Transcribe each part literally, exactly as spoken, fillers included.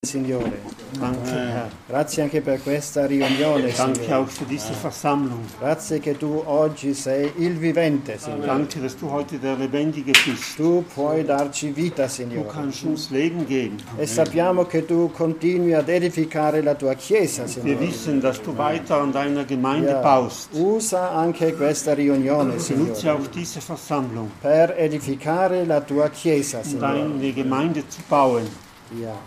Signore, Danke, Herr. grazie anche per questa riunione, Danke Signore. auch für diese Versammlung. Grazie che tu oggi sei il vivente, Signore. Danke, dass du heute der Lebendige bist. Tu puoi darci vita, Du Signore. kannst uns Leben geben. E sappiamo che tu continui ad edificare la tua Chiesa, Wir Signore. wissen, dass du weiter an deiner Gemeinde Ja. baust. Usa anche questa riunione, Benutze Signore, auch diese Versammlung, per edificare la tua Chiesa, um Signore. deine Gemeinde zu bauen. Ja.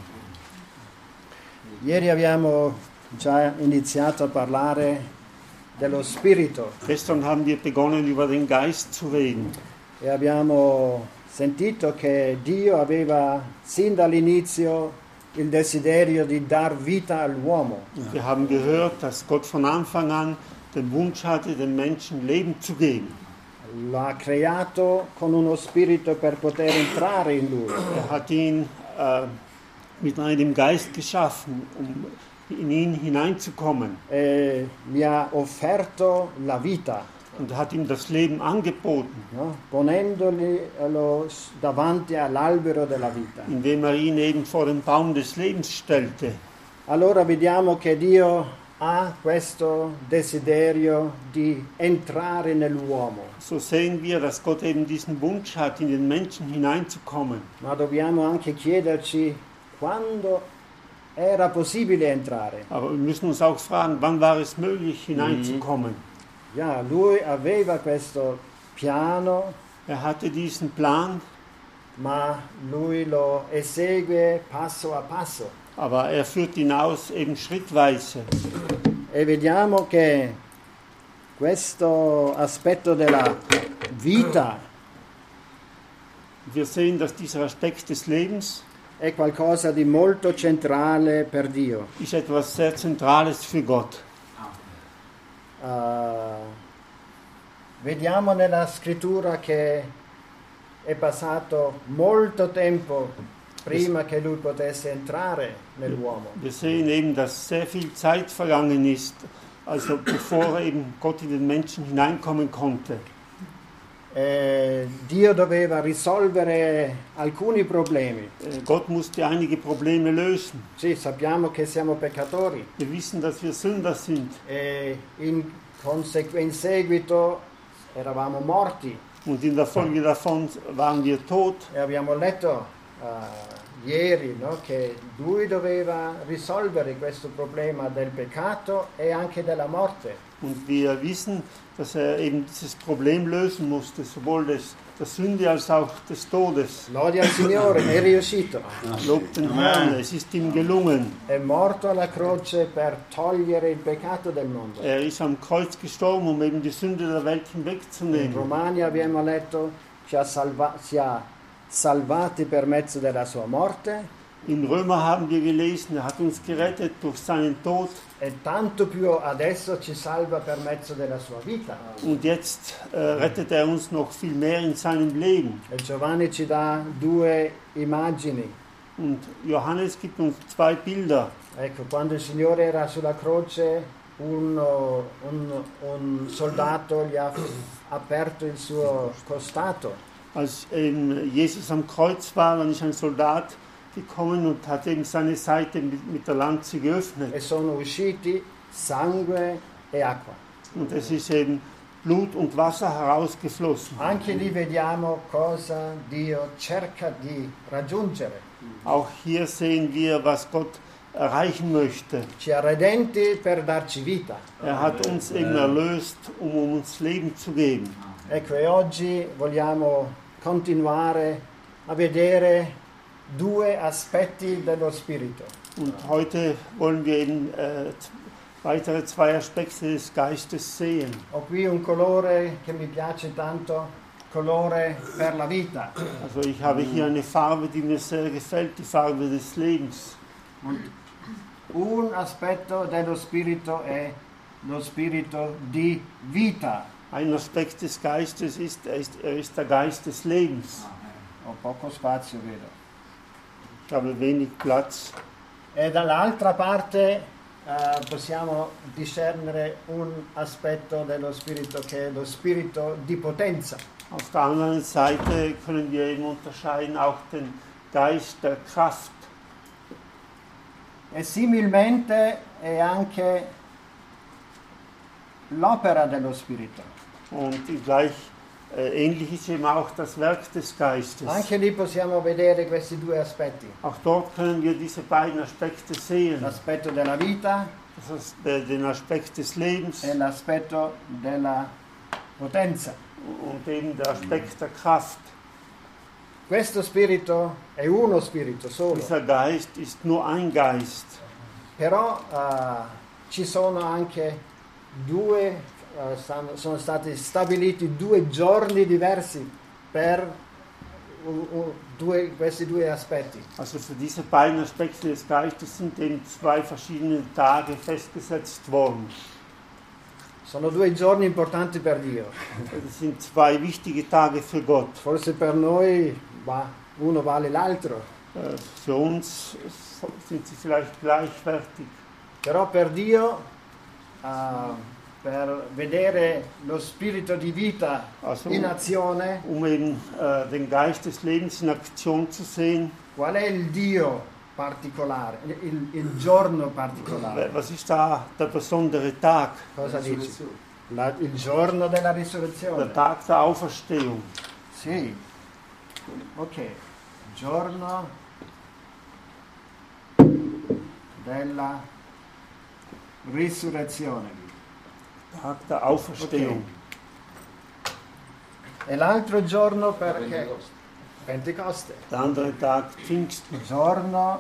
Ieri abbiamo già iniziato a parlare dello Spirito Gestern haben wir begonnen, über den Geist zu reden. e abbiamo sentito che Dio aveva sin dall'inizio il desiderio di dar vita all'uomo. Wir haben gehört, dass Gott von Anfang an den Wunsch hatte, den Menschen Leben zu geben. L'ha creato con uno spirito per poter entrare in lui. Er hat ihn äh, mit einem Geist geschaffen, um in ihn hineinzukommen. E gli ha offerto la vita, Und hat ihm das Leben angeboten, no? Ponendoli lo- davanti all'albero della vita. indem er ihn eben vor den Baum des Lebens stellte. Allora vediamo che Dio ha questo desiderio di entrare nell'uomo, So sehen wir, dass Gott eben diesen Wunsch hat, in den Menschen hineinzukommen. ma dobbiamo anche chiederci quando era possibile entrare. Aber wir müssen uns auch fragen, wann war es möglich, hineinzukommen? Ja, lui aveva questo piano, Er hatte diesen Plan, ma lui lo esegue passo a passo. aber er führt ihn aus eben schrittweise. E vediamo che questo aspetto della vita Wir sehen, dass dieser Aspekt des Lebens è qualcosa di molto centrale per Dio. ist etwas sehr Zentrales für Gott. Uh, vediamo nella scrittura che è passato molto tempo prima che lui potesse entrare nell'uomo. Wir sehen eben, dass sehr viel Zeit vergangen ist, also bevor eben Gott in den Menschen hineinkommen konnte. Eh, Dio doveva risolvere alcuni problemi. Äh, Gott musste einige Probleme lösen. Sì, sappiamo che siamo peccatori Wir wissen, dass wir Sünder sind e in, consegu- in seguito eravamo morti und in der Folge davon waren wir tot. e abbiamo letto uh, ieri, no, che lui doveva risolvere questo problema del peccato e anche della morte. Und wir wissen, dass er eben dieses Problem lösen musste, sowohl des, der Sünde als auch des Todes. Lode al Signore, è riuscito. Lobt den Herrn, es ist ihm gelungen. È morto alla croce per togliere il peccato del mondo. Er ist am Kreuz gestorben, um eben die Sünde der Welt In hinwegzunehmen. Romani abbiamo letto ci ha, salva- ci ha salvati per mezzo della sua morte In Römer haben wir gelesen, er hat uns gerettet durch seinen Tod e tanto più adesso ci salva per mezzo della sua vita. und jetzt äh, rettet er uns noch viel mehr in seinem Leben. E Giovanni ci dà due immagini. Und Johannes gibt uns zwei Bilder. Ecco, quando il Signore era sulla croce, un, un, un soldato gli ha aperto il suo costato. Als ähm, Jesus am Kreuz war, dann ist ein Soldat gekommen und hat eben seine Seite mit, mit der Lanze geöffnet. E sono usciti sangue e acqua. Und es ist eben Blut und Wasser herausgeflossen. Anche lì vediamo cosa Dio cerca di raggiungere. Auch hier sehen wir, was Gott erreichen möchte. Ci ha redenti per darci vita. Er hat uns eben erlöst, um uns Leben zu geben. Ecco, e oggi vogliamo continuare a vedere due aspetti dello Spirito. Und heute wollen wir eben äh, weitere zwei Aspekte des Geistes sehen. Ho qui un colore che mi piace tanto, colore per la vita. Also ich habe hier eine Farbe, die mir sehr gefällt, die Farbe des Lebens. Un aspetto dello Spirito è lo spirito di vita. Ein Aspekt des Geistes ist, er ist, er ist der Geist des Lebens. Ho poco spazio, vedo. Ich habe wenig Platz. E dall'altra parte eh, possiamo discernere un aspetto dello Spirito che è lo spirito di potenza. Auf der anderen Seite können wir eben unterscheiden auch den Geist der Kraft. E similmente è anche l'opera dello Spirito. Und gleich äh, ähnlich ist eben auch das Werk des Geistes. Anche lì possiamo vedere questi due aspetti. Auch dort können wir diese beiden Aspekte sehen. L'aspetto della vita Das ist äh, den Aspekt des Lebens e l'aspetto della potenza. und eben der Aspekt der Kraft. Questo spirito è uno spirito solo, Dieser Geist ist nur ein Geist. però eh, ci sono anche due, eh, stanno- sono stati stabiliti due giorni diversi per u- u- due- questi due aspetti. Also für diese beiden Aspekte des Geistes sind eben zwei verschiedene Tage festgesetzt worden. Sono due giorni importanti per Dio. Das sind zwei wichtige Tage für Gott. Forse per noi va- uno vale l'altro, Äh, Für uns sind sie vielleicht gleichwertig. però per Dio, eh, per vedere lo spirito di vita Also in azione, um eben äh, den Geist des Lebens in Aktion zu sehen, qual è il Dio particolare, il, il giorno particolare? was ist da der besondere Tag? Cosa dici? La- il giorno della Der risurrezione. Tag der Auferstehung. Sì. Ok. Giorno della risurrezione. Tag der Auferstehung. E l'altro giorno perché? Pentecoste. Der andere Tag Pfingsten. Giorno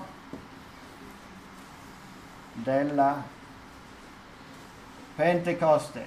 della Pentecoste.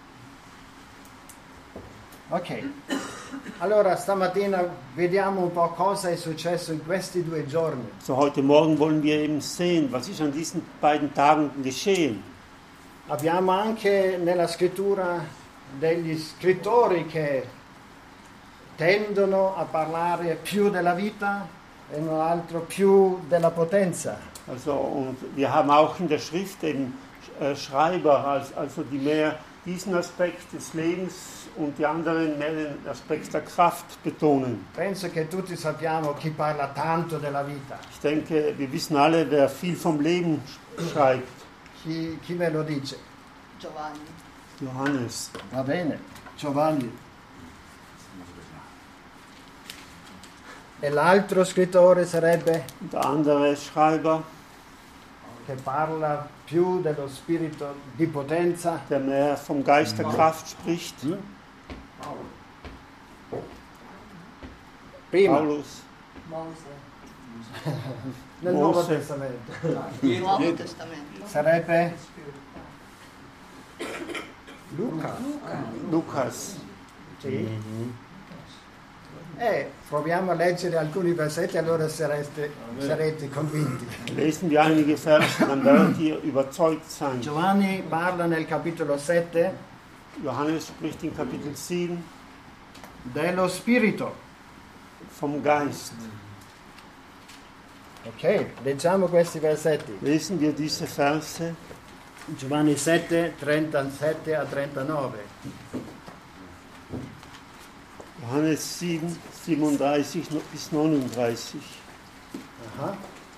Ok, allora stamattina vediamo un po' cosa è successo in questi due giorni. So heute Morgen wollen wir eben sehen, was ist an diesen beiden Tagen geschehen. Abbiamo anche nella scrittura degli scrittori che tendono a parlare più della vita e un altro più della potenza. Also, und wir haben auch in der Schrift eben äh, Schreiber, als, also die mehr diesen Aspekt des Lebens und die anderen mehr den Aspekt der Kraft betonen. Penso che tutti sappiamo chi parla tanto della vita. Ich denke, wir wissen alle, wer viel vom Leben sch- schreibt. Chi, chi me lo dice? Giovanni. Johannes. Va bene, Giovanni. E l'altro scrittore sarebbe Der andere Schreiber, che parla più dello spirito di potenza. der mehr vom Geist der Kraft spricht. Prima, Paulus. Mose. nel Mose. Nuovo Testamento. Nuovo Testamento. Sarebbe Luca. Lukas. Sì. E proviamo a leggere alcuni versetti, allora sarete, sarete convinti. Lesen wir einige Verse, dann werdet ihr überzeugt sein. Giovanni parla nel capitolo sette Johannes spricht in Kapitel sieben dello spirito. vom Geist. Ok, leggiamo questi versetti. Lesen wir diese Verse. Giovanni sette, trentasette a trentanove. Johannes sieben, siebenunddreißig bis neununddreißig. Aha.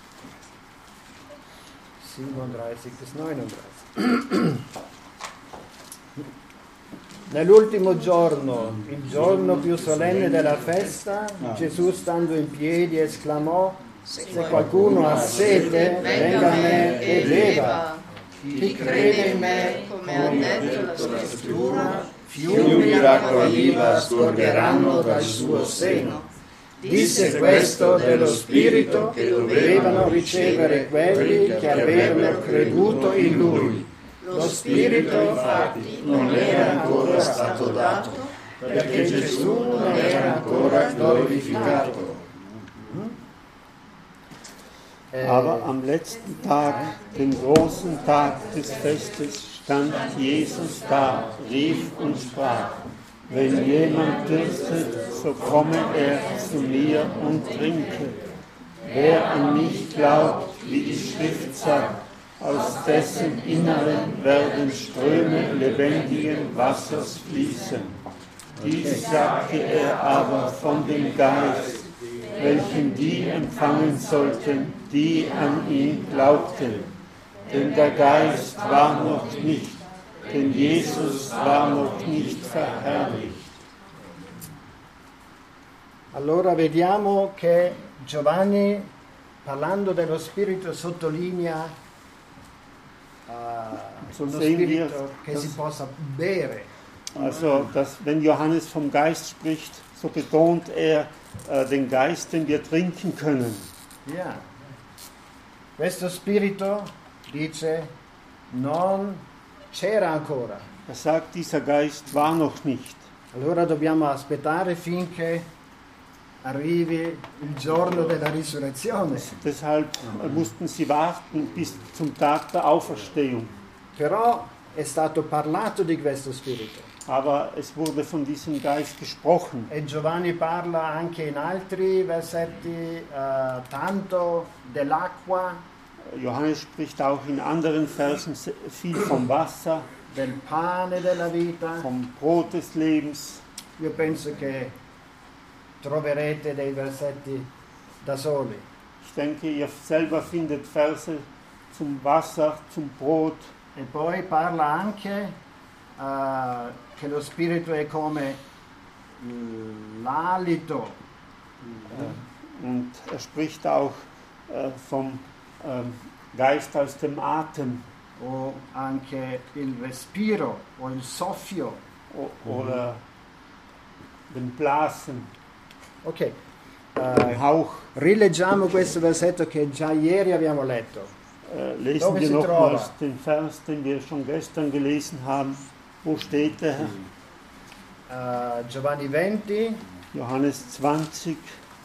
siebenunddreißig bis neununddreißig. Nell'ultimo giorno, il giorno più solenne della festa, Gesù stando in piedi esclamò: se qualcuno ha sete, venga a me e beva. Chi crede in me, come ha detto la scrittura, fiumi d'acqua viva scorreranno dal suo seno. Disse questo dello Spirito che dovevano ricevere quelli che avevano creduto in Lui. Lo Spirito infatti non era ancora stato dato, perché Gesù non era ancora glorificato. Aber am letzten Tag, dem großen Tag des Festes, stand Jesus da, rief und sprach: Wenn jemand dürstet, so komme er zu mir und trinke. Wer an mich glaubt, wie die Schrift sagt, aus dessen Inneren werden Ströme lebendigen Wassers fließen. Dies sagte er aber von dem Geist, welchen die empfangen sollten, die an ihn glaubten. Denn der Geist war noch nicht, denn Jesus war noch nicht verherrlicht. Allora vediamo che Giovanni, parlando dello Spirito, sottolinea uh, So lo sehen wir, Spirito che dass- si possa bere. Also, dass, wenn Johannes vom Geist spricht, so betont er äh, den Geist, den wir trinken können. Yeah. Questo Spirito, dice, non c'era ancora. Er sagt, dieser Geist war noch nicht. Allora dobbiamo aspettare finché arrivi il giorno della risurrezione. Deshalb äh, mussten sie warten bis zum Tag der Auferstehung. Però è stato parlato di questo Spirito. Aber es wurde von diesem Geist gesprochen. E Giovanni parla anche in altri versetti eh, tanto dell'acqua, Johannes spricht auch in anderen Versen se- viel vom Wasser, del pane della vita. vom Brot des Lebens. Io penso che troverete dei versetti da soli. Ich denke, ihr selber findet Verse zum Wasser, zum Brot. E poi parla anche eh, che lo Spirito è come l'alito, Und er spricht auch äh, vom ähm, Geist aus dem Atem o anche il respiro o il soffio. o- oder den Blasen, Ok, den eh, Hauch. rileggiamo questo versetto che già ieri abbiamo letto. Äh, lesen Dove wir si nochmals trova? den Vers, den wir schon gestern gelesen haben. Wo steht der? Eh, Giovanni venti, Johannes zwanzig,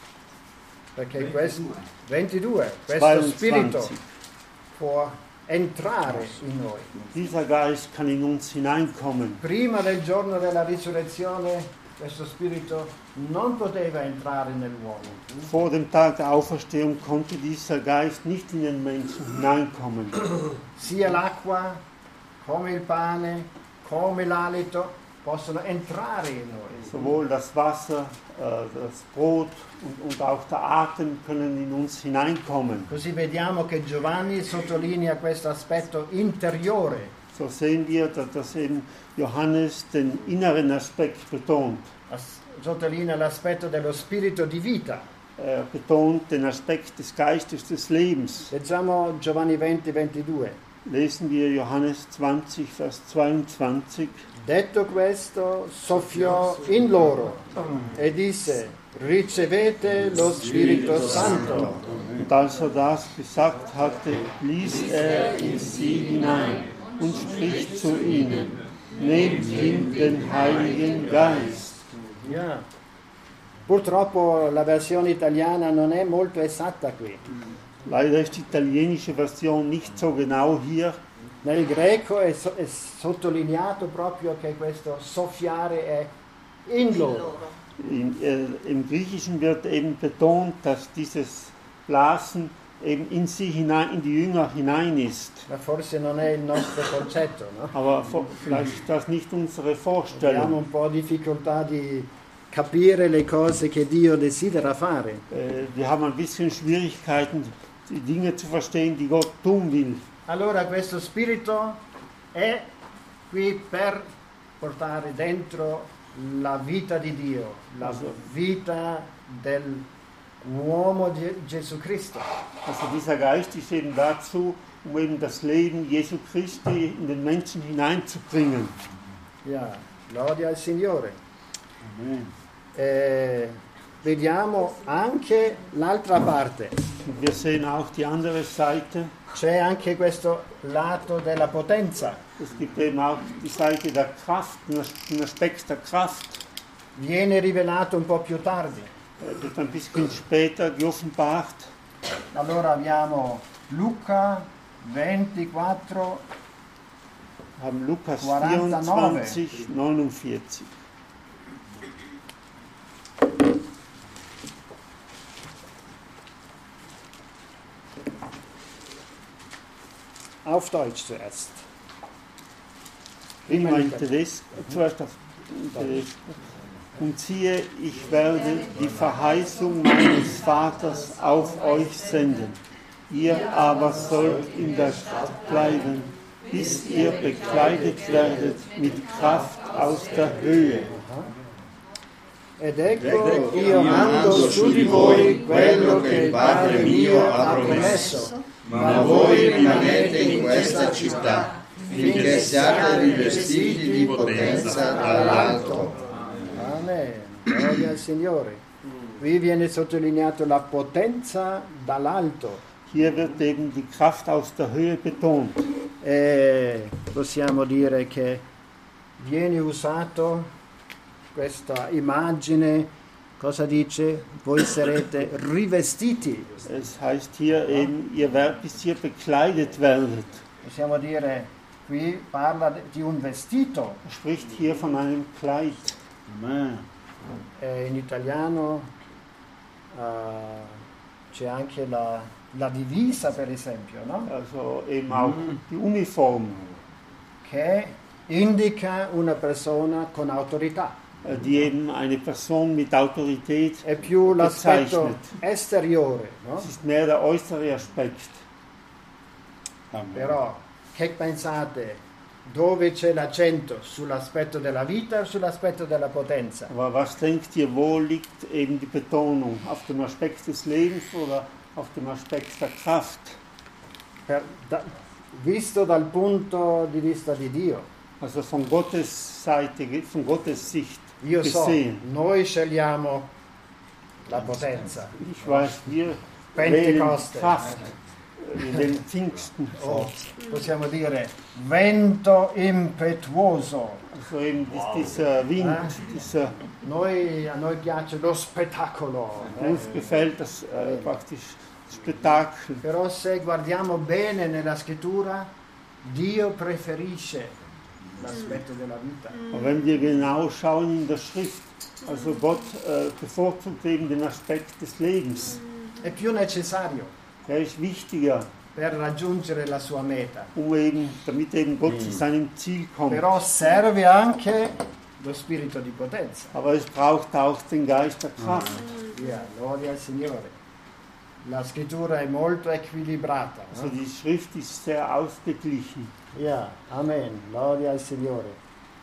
perché questo, ventidue, questo Spirito zweiundzwanzig. può entrare in noi. Dieser Geist kann in uns hineinkommen. Prima del giorno della risurrezione questo Spirito non poteva entrare nell'uomo. Vor dem Tag der Auferstehung konnte dieser Geist nicht in den Menschen hineinkommen. Sia l'acqua, come il pane, come l'alito possono entrare in noi. Sowohl das Wasser, äh, das Brot und, und auch der Atem können in uns hineinkommen. Così vediamo che Giovanni sottolinea questo aspetto interiore. So sehen wir, dass, dass eben Johannes den inneren Aspekt betont. As- Sottolinea l'aspetto dello spirito di vita. Er betont den Aspekt des Geistes des Lebens. Leggiamo Giovanni venti, ventidue. Lesen wir Johannes zwanzig, Vers zweiundzwanzig. Detto questo, soffiò in loro e disse: ricevete lo Spirito Santo. Und als er das gesagt hatte, blies er in sie hinein und spricht zu ihnen: Nehmt hin den Heiligen Geist. Yeah. Purtroppo la versione italiana non è molto esatta qui. Leider ist die italienische Version nicht so genau hier. Nel greco è, so- è sottolineato proprio che questo soffiare è in loro. In, äh, Im Griechischen wird eben betont, dass dieses Blasen eben in sie hinein, in die Jünger hinein ist. Ma forse non è il nostro concetto, no? Aber vo- vielleicht ist das nicht unsere Abbiamo Vorstellung. un po' difficoltà di capire le cose che Dio desidera fare. Äh, Wir haben ein bisschen Schwierigkeiten, die Dinge zu verstehen, die Gott tun will. Allora questo spirito è qui per portare dentro la vita di Dio, la vita dell'uomo di Gesù Cristo. Also dieser Geist ist eben dazu, um eben das Leben Jesu Christi in den Menschen hineinzubringen. Yeah, gloria al Signore. Eh, vediamo anche l'altra parte. Und wir sehen auch die andere Seite. C'è anche questo lato della potenza. Es gibt eben auch die Seite der Kraft, den Aspekt der Kraft. Viene rivelato un po' più tardi. Er wird ein bisschen später geoffenbart. Allora abbiamo Luca ventiquattro, Wir haben Lukas quarantanove. vierundzwanzig, neunundvierzig. auf Deutsch zuerst. Prima Prima in in tedesco, zuerst auf in tedesco. Und siehe, ich werde die Verheißung meines Vaters auf euch senden. Ihr aber sollt in der Stadt bleiben, bis ihr bekleidet werdet mit Kraft aus der Höhe. Ed ecco, io mando su di voi quello che il Padre mio ha promesso, ma voi rimanete in questa città, finché siate rivestiti di potenza dall'alto. Amen. Gloria al Signore. Qui viene sottolineato la potenza dall'alto. Hier wird eben die Kraft aus der Höhe betont. E possiamo dire che viene usato questa immagine, cosa dice? Voi sarete rivestiti. Es heißt hier eben, ihr werdet, bis ihr bekleidet werdet. Possiamo dire, qui parla di un vestito. Er spricht hier von einem Kleid. E in italiano uh, c'è anche la, la divisa, per esempio, no? Also eben auch mm. die Uniform. Che indica una persona con autorità. Die eben eine Person mit Autorität è più l'aspetto bezeichnet. Esteriore, no? Es ist mehr der äußere Aspekt. Amen. Però, che pensate? Dove c'è l'accento? Sull'aspetto della vita o sull'aspetto della potenza? Aber was denkt ihr, wo liegt eben die Betonung? Auf dem Aspekt des Lebens oder auf dem Aspekt der Kraft? Per, da, visto dal punto di vista di Dio. Also von Gottes Seite, von Gottes Sicht Io gesehen. So, noi scegliamo la potenza. Ich weiß, wir Pentecoste. wählen Kraft, den Pfingsten. Oh, possiamo dire vento impetuoso. Also eben dieser Wind, eh? dieser... Noi, a noi piace lo spettacolo. Uns eh? gefällt das äh, praktisch Spettacolo. Però se guardiamo bene nella scrittura, Dio preferisce l'aspetto della vita. Aber wenn wir genau schauen in der Schrift, also Gott äh, bevorzugt eben den Aspekt des Lebens. È più necessario. Der ist wichtiger, per raggiungere la sua meta. Um eben, damit eben Gott mm. zu seinem Ziel kommt. Però serve anche lo spirito di potenza. Aber es braucht auch den Geist der Kraft. Mm. Ja, gloria al Signore. La scrittura è molto equilibrata. Also die Schrift ist sehr ausgeglichen. Ja, amen, gloria al Signore.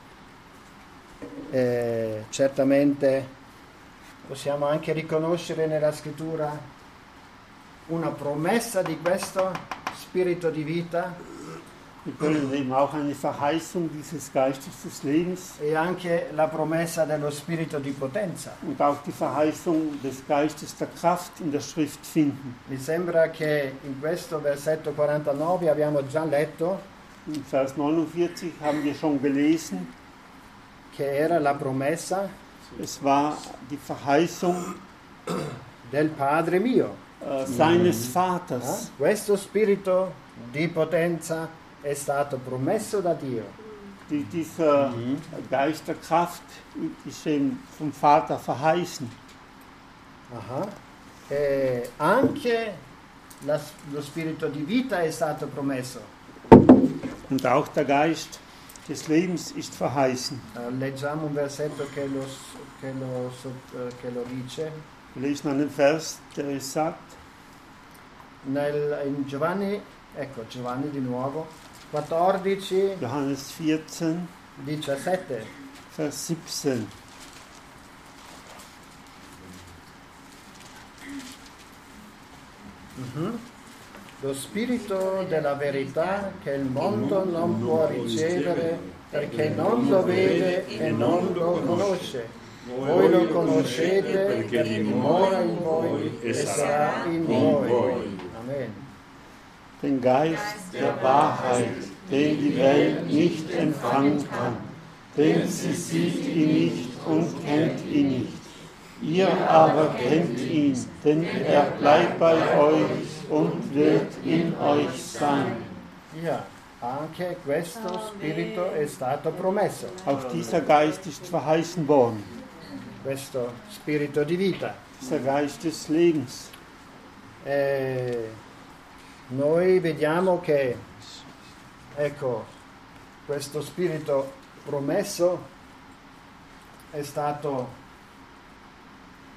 Eh, certamente possiamo anche riconoscere nella scrittura una promessa di questo spirito di vita. Wir können eben auch eine Verheißung dieses Geistes des Lebens e anche la promessa dello spirito di potenza. Und auch die Verheißung des Geistes der Kraft in der Schrift finden. Mi sembra che in questo versetto quarantanove abbiamo già letto in Vers neunundvierzig haben wir schon gelesen, che era la promessa es war die Verheißung del Padre mio, äh, seines Vaters. Eh? Questo spirito di potenza è stato promesso da Dio. Die, dieser mhm. Geist der Kraft ist eben vom Vater verheißen. Aha. E anche la, lo spirito di vita è stato promesso. Und auch der Geist des Lebens ist verheißen. Uh, leggiamo un versetto che lo, che lo, uh, che lo dice. Wir lesen einen Vers, der es sagt. Nel, in Giovanni, ecco Giovanni di nuovo, quattordici, Johannes vierzehn, diciassette. Vers siebzehn. Mm-hmm. Lo spirito della verità che il mondo non può ricevere perché non lo vede e non lo conosce. Voi lo conoscete perché dimora in voi e sarà in voi. Amen. Den Geist der Wahrheit, den die Welt nicht empfangen kann, denn sie sieht ihn nicht und kennt ihn nicht. Ihr aber kennt ihn, denn er bleibt bei euch und wird in euch sein. Ja, anche questo spirito è stato promesso. Auch dieser Geist ist verheißen worden. Questo spirito di vita. Dieser Geist des Lebens. E noi vediamo che, ecco, questo spirito promesso è stato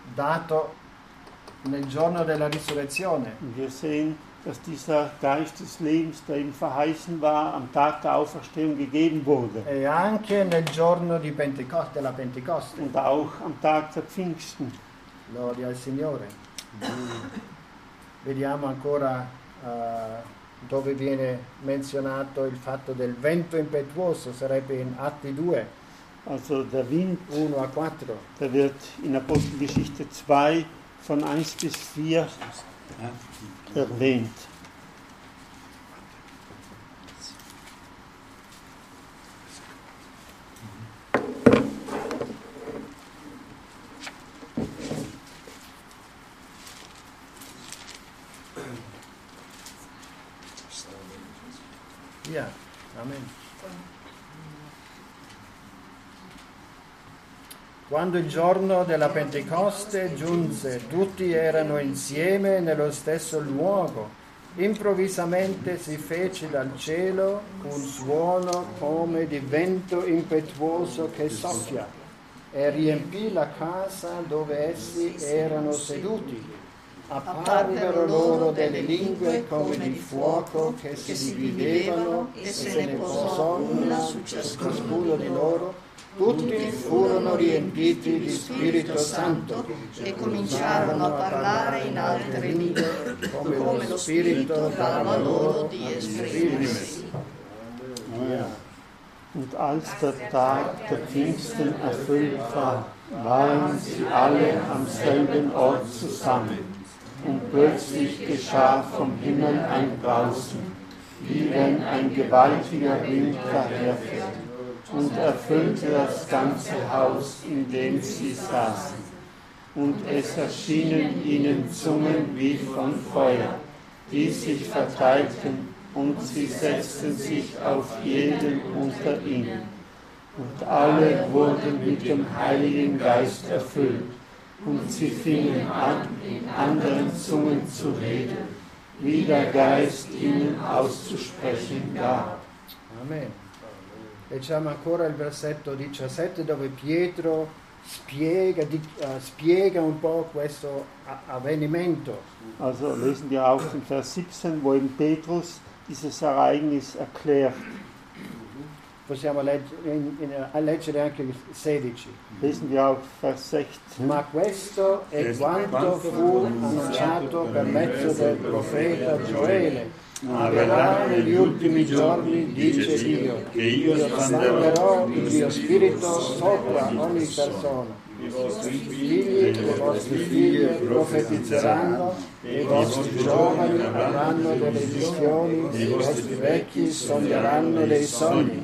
dato nel giorno della risurrezione. Und wir sehen, dass dieser Geist des Lebens, der ihm verheißen war, am Tag der Auferstehung gegeben wurde. E anche nel giorno di Pentecoste, della Pentecoste. Und auch am Tag der Pfingsten. Gloria al Signore. Vediamo ancora uh, dove viene menzionato il fatto del vento impetuoso, sarebbe in Atti due. Also der Wind, uno a quattro. Der wird in Apostelgeschichte zwei von eins bis vier erwähnt. Ja, Amen. Quando il giorno della Pentecoste giunse, tutti erano insieme nello stesso luogo. Improvvisamente si fece dal cielo un suono come di vento impetuoso che soffia e riempì la casa dove essi erano seduti. Apparvero loro delle lingue come di fuoco che si dividevano e se ne posò una su ciascuno di loro. Tutti furono riempiti di Spirito Santo e cominciarono a parlare in altre lingue, come lo Spirito dava loro di esprimersi. Und als der Tag der Pfingsten erfüllt war, waren sie alle am selben Ort zusammen. Und plötzlich geschah vom Himmel ein Brausen, wie wenn ein gewaltiger Wind daherfährt, und erfüllte das ganze Haus, in dem sie saßen. Und es erschienen ihnen Zungen wie von Feuer, die sich verteilten, und sie setzten sich auf jeden unter ihnen. Und alle wurden mit dem Heiligen Geist erfüllt, und sie fingen an, in anderen Zungen zu reden, wie der Geist ihnen auszusprechen gab. Amen. Leggiamo ancora il versetto diciassette dove Pietro spiega, di, uh, spiega un po' questo avvenimento. Also lesen wir auch den Vers siebzehn, wo eben Petrus dieses Ereignis erklärt. Possiamo legge, in, in, leggere anche il sedici. Lesen wir auch Vers sechzehn. Ma questo è quanto fu annunciato per mezzo del profeta Gioele. Avverrà negli ultimi giorni, dice Dio, che io spanderò il mio spirito sopra ogni persona. I vostri figli e le vostre figlie profetizzeranno, e i vostri giovani avranno delle visioni, e i vostri vecchi sogneranno dei sogni.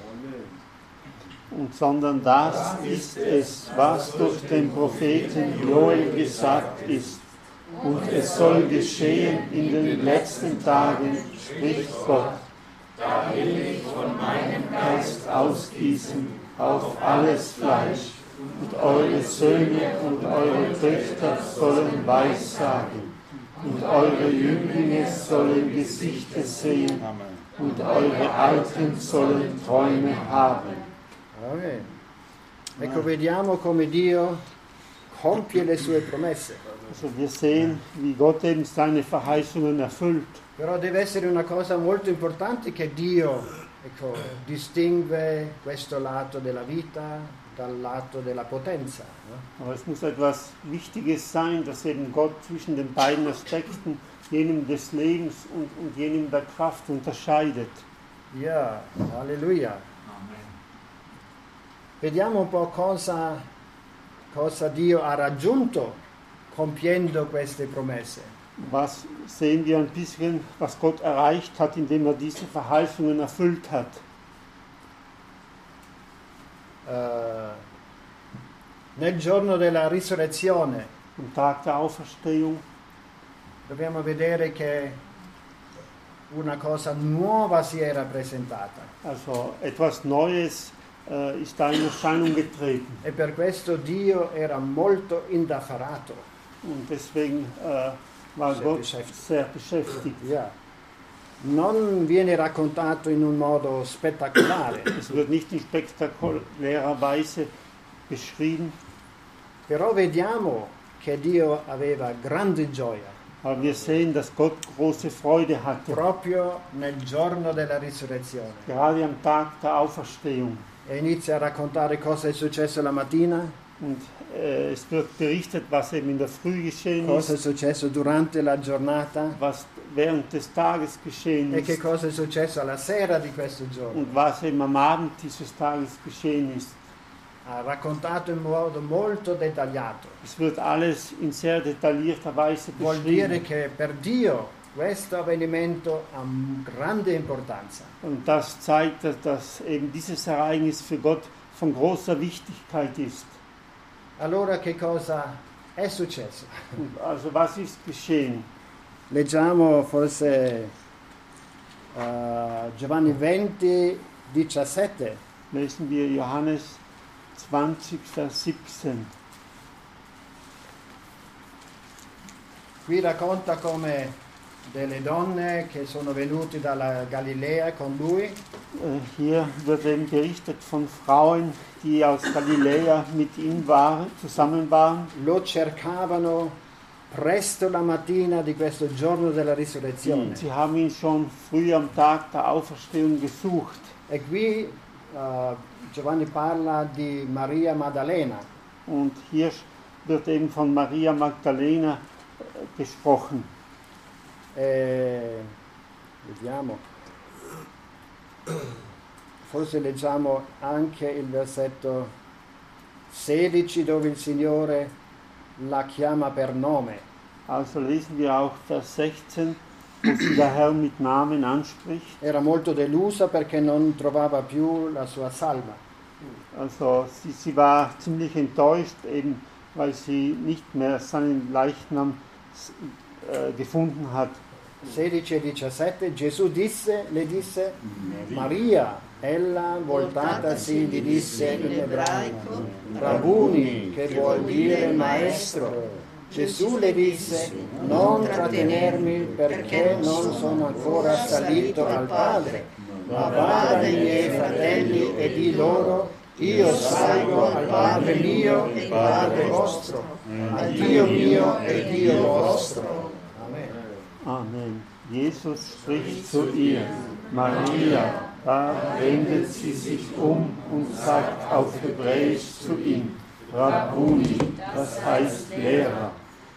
Und sondern das ist es, was durch den Propheten Joel gesagt ist. Und es soll geschehen in den letzten Tagen, spricht Gott. Da will ich von meinem Geist ausgießen auf alles Fleisch. Und eure Söhne und eure Töchter sollen Weissagen. Und eure Jünglinge sollen Gesichter sehen. Und eure Alten sollen Träume haben. Amen. Ecco, vediamo come Dio compie le sue promesse. Also wir sehen, wie Gott eben seine Verheißungen erfüllt. Però deve essere una cosa molto importante che Dio, ecco, distingue questo lato della vita dal lato della potenza. No? Aber es muss etwas Wichtiges sein, dass eben Gott zwischen den beiden Aspekten, jenem des Lebens und, und jenem der Kraft, unterscheidet. Ja, Halleluja. Vediamo un po' cosa, cosa Dio ha raggiunto compiendo queste promesse. Was sehen wir ein bisschen, was Gott erreicht hat, indem er diese Verheißungen erfüllt hat? Uh, nel giorno della risurrezione am Tag der Auferstehung dobbiamo vedere che una cosa nuova si era presentata. Also etwas Neues äh, ist da in Erscheinung getreten. E per questo Dio era molto indaffarato. Und deswegen äh, war sehr Gott beschäftigt. sehr beschäftigt. Ja. Non viene raccontato in un modo spettacolare. Es wird nicht in spektakulärer Weise beschrieben. Però vediamo che Dio aveva grande gioia Aber wir sehen, dass Gott große Freude hatte, proprio nel giorno della risurrezione. gerade am Tag der Auferstehung. E inizia a raccontare cosa è successo la mattina, Und äh, es wird berichtet, was eben in der Früh geschehen cosa è ist, successo durante la giornata was während des Tages geschehen e che ist cosa è successo alla sera di questo giorno. und was eben am Abend dieses Tages geschehen ist. Ha raccontato in modo molto dettagliato. Es wird alles in sehr detaillierter Weise Vuol dire beschrieben. che per Dio questo avvenimento ha grande importanza. Und das zeigt, dass, dass eben dieses Ereignis für Gott von großer Wichtigkeit ist. Allora che cosa è successo? Und also was ist geschehen? Leggiamo forse uh, Giovanni venti, diciassette. Lesen wir Johannes zwanzig, Vers siebzehn. Qui racconta come delle donne che sono venute dalla Galilea con lui Äh, Hier wird eben berichtet von Frauen, die aus Galiläa mit ihm waren, zusammen waren. lo cercavano presto la mattina di questo giorno della risurrezione. Sie haben ihn schon früh am Tag der Auferstehung gesucht. E qui uh, Giovanni parla di Maria Maddalena. Und hier wird eben von Maria Magdalena äh, gesprochen. E, vediamo. Forse leggiamo anche il versetto sedici dove il Signore la chiama per nome. Also lesen wir auch Vers sechzehn, wo sie der Herr mit Namen anspricht. Era molto delusa perché non trovava più la sua salma. Also sie, sie war ziemlich enttäuscht, eben weil sie nicht mehr seinen Leichnam äh, gefunden hat. sedici e diciassette Gesù disse, le disse Maria. Ella voltatasi gli disse in ebraico Rabuni, che vuol dire maestro. Gesù le disse non trattenermi perché non sono ancora salito al Padre, ma vada ai miei fratelli e di loro io salgo al Padre mio e Padre vostro, a Dio mio e Dio vostro. Amen. Amen. Jesus spricht zu ihr, Maria. Da wendet sie sich um und sagt auf Hebräisch zu ihm, Rabuni, das heißt Lehrer.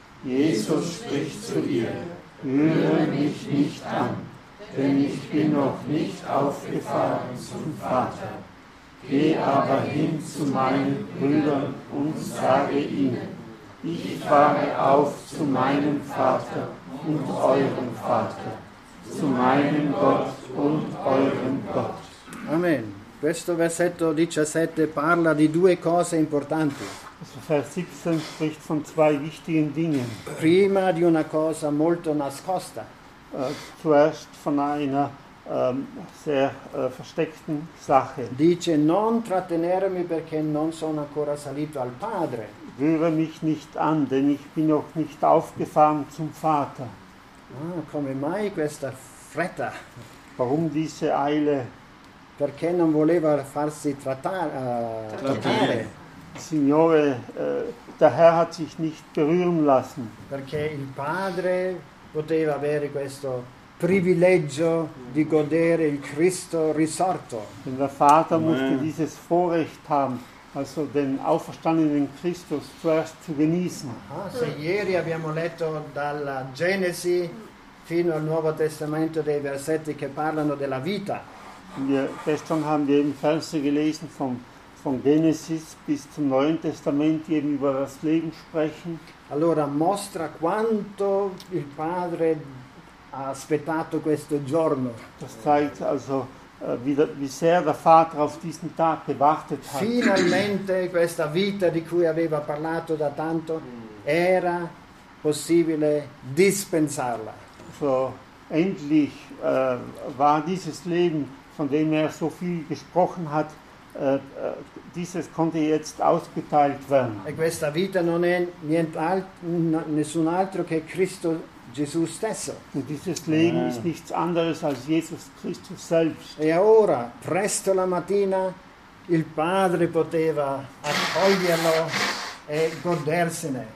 Jesus spricht zu ihr, rühre mich nicht an, denn ich bin noch nicht aufgefahren zum Vater. Geh aber hin zu meinen Brüdern und sage ihnen, ich fahre auf zu meinem Vater und eurem Vater, zu meinem Gott und eurem Gott. Amen. Questo versetto diciassette parla di due cose importanti. Also Vers siebzehn spricht von zwei wichtigen Dingen. Prima di una cosa molto nascosta. Äh, zuerst von einer ähm, sehr äh, versteckten Sache. Dice non trattenermi perché non sono ancora salito al Padre. Rühre mich nicht an, denn ich bin noch nicht aufgefahren zum Vater. Ah, come mai questa fretta? Warum diese Eile? Perché non voleva farsi trattare. Uh, trattare. Signore, äh, der Herr hat sich nicht berühren lassen. Perché il Padre poteva avere questo privilegio di godere il Cristo risorto. Denn der Vater musste dieses Vorrecht haben, also den auferstandenen Christus zuerst zu genießen. Ah, se ieri abbiamo letto dalla Genesi fino al Nuovo Testamento dei versetti che parlano della vita. Wir, gestern haben wir eben Verse gelesen vom, von Genesis bis zum Neuen Testament, die eben über das Leben sprechen. Allora mostra quanto il Padre ha aspettato questo giorno. Das zeigt also, äh, wie, der, wie sehr der Vater auf diesen Tag gewartet hat. Finalmente questa vita di cui aveva parlato da tanto era possibile dispensarla. So, endlich äh, war dieses Leben, von dem er so viel gesprochen hat, äh, äh, dieses konnte jetzt ausgeteilt werden. E questa vita non è nient'alt- n- nessun altro che Cristo Gesù stesso. Und dieses Leben ist nichts anderes als Jesus Christus selbst. E ora, presto la mattina, il Padre poteva accoglierlo e godersene.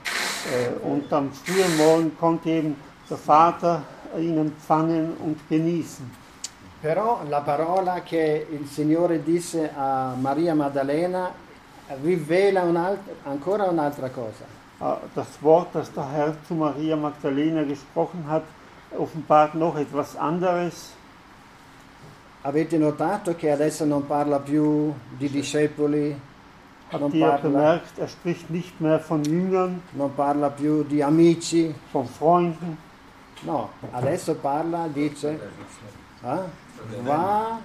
Und am frühen Morgen konnte eben der Vater ihn empfangen und genießen. Però la parola che il Signore disse a Maria Maddalena rivela un'altra, ancora un'altra cosa. Das Wort, das der Herr zu Maria Magdalena gesprochen hat, offenbart noch etwas anderes. Avete notato che adesso non parla più di discepoli? Habt ihr bemerkt, er spricht nicht mehr von Jüngern, non parla più di amici, von Freunden. No, adesso parla, dice, eh? va,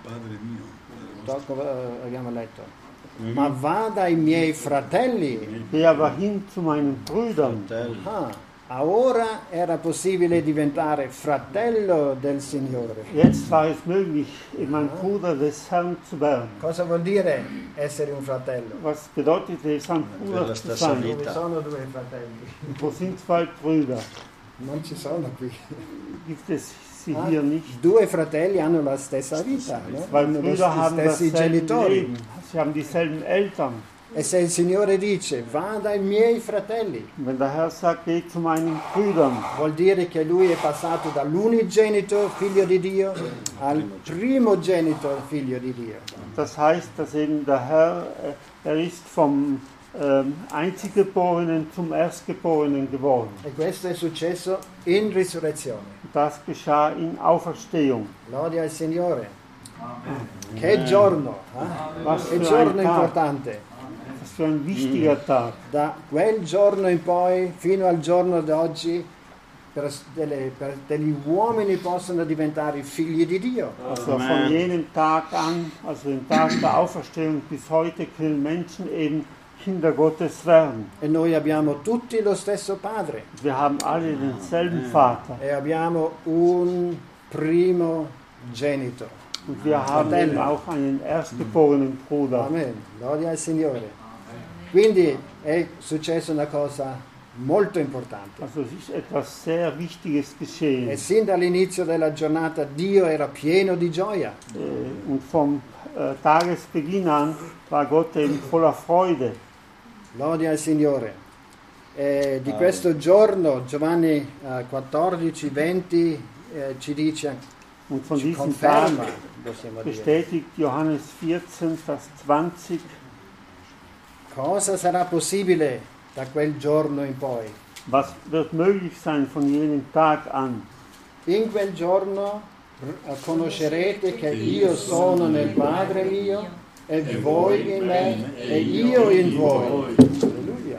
tocco, eh, abbiamo letto, ma va dai miei fratelli. Der war hin zu meinen Brüdern. Ah, ora era possibile diventare fratello del Signore. Jetzt war es möglich, mein Bruder des Herrn zu werden. Cosa vuol dire essere un fratello? Was bedeutet es, ein Bruder zu sein? Dove sono due fratelli? Wo sind zwei Brüder? Non ci sono qui. Gibt es sie hier nicht? Due fratelli hanno la stessa vita, no? Zwei Brüder haben stessi genitori. Leben. Sie haben dieselben Eltern. E se il Signore dice, va dai miei fratelli, wenn der Herr sagt, geh zu meinen Brüdern, vuol dire che lui è passato dall'unigenito figlio di Dio al primogenito figlio di Dio. Das heißt, dass eben der Herr, er ist vom ähm, Einziggeborenen zum Erstgeborenen geworden. E questo è successo in risurrezione. Das geschah in Auferstehung. Lode al Signore. Amen. Che giorno, eh? Was che für giorno ein Tag. importante. Was für ein wichtiger Tag. Da quel giorno in poi, fino al giorno d'oggi, per, delle, per degli uomini possono diventare figli di Dio. Also von jenem Tag an, also dem Tag der Auferstehung bis heute, können Menschen eben Kinder Gottes werden. E noi abbiamo tutti lo stesso Padre. Wir haben alle denselben Vater. E abbiamo un primogenito. Und wir haben eben auch einen erstgeborenen Bruder. Amen. Gloria al Signore. Quindi è successa una cosa molto importante. Also es ist etwas sehr Wichtiges geschehen. E sin dall'inizio della giornata Dio era pieno di gioia. Äh, und vom äh, Tagesbeginn an war Gott eben voller Freude. Gloria al Signore. E di questo giorno Giovanni eh, quattordici venti eh, ci dice, und von ci diesem conferma, Tag possiamo dire. bestätigt Johannes vierzehn, Vers zwanzig, Cosa sarà possibile da quel giorno in poi? was wird möglich sein von jenem Tag an? In quel giorno conoscerete che io sono nel Padre mio e voi in me e io in voi. Alleluia.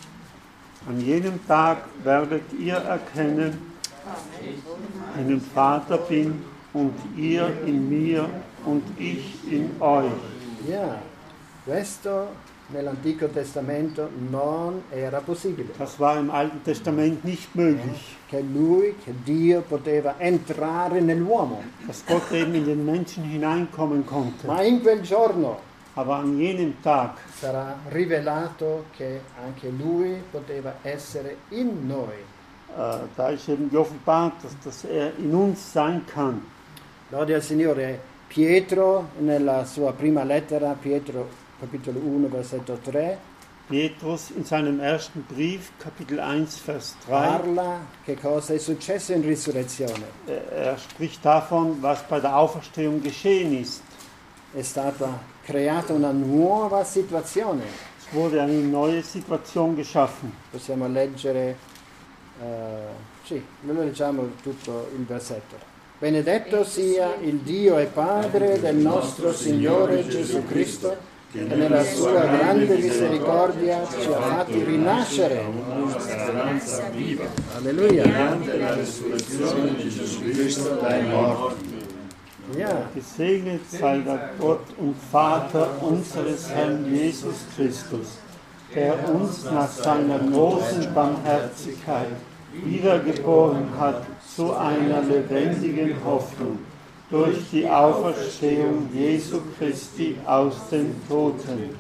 An jenem Tag werdet ihr erkennen, dass ich im Vater bin und ihr in mir und ich in euch. Ja, questo nell'Antico Testamento non era possibile. Das war im Alten Testament nicht möglich. Che lui, che Dio poteva entrare nell'uomo. Dass Gott eben in den Menschen hineinkommen konnte. Ma in quel giorno Aber an jenem Tag sarà rivelato che anche lui poteva essere in noi. äh, da ist eben geoffenbart, dass, dass er in uns sein kann. Lode al Signore. Pietro, nella sua prima lettera, Pietro capitolo uno, versetto tre, Petrus in seinem ersten Brief, Kapitel eins, Vers drei, parla che cosa è successo in risurrezione. er spricht davon, was bei der Auferstehung geschehen ist. È stata creata una nuova situazione. Es wurde eine neue Situation geschaffen. Possiamo leggere, uh, sì, noi leggiamo tutto il versetto. Benedetto sia il Dio e Padre del nostro Signore Gesù Cristo, che nella sua grande misericordia ci ha fatti rinascere. Speranza viva. Alleluia. Mediante la risurrezione di Gesù Cristo dai morti. Ja. Gesegnet sei der Gott und Vater unseres Herrn Jesus Christus, der uns nach seiner großen Barmherzigkeit wiedergeboren hat zu einer lebendigen Hoffnung durch die Auferstehung Jesu Christi aus den Toten.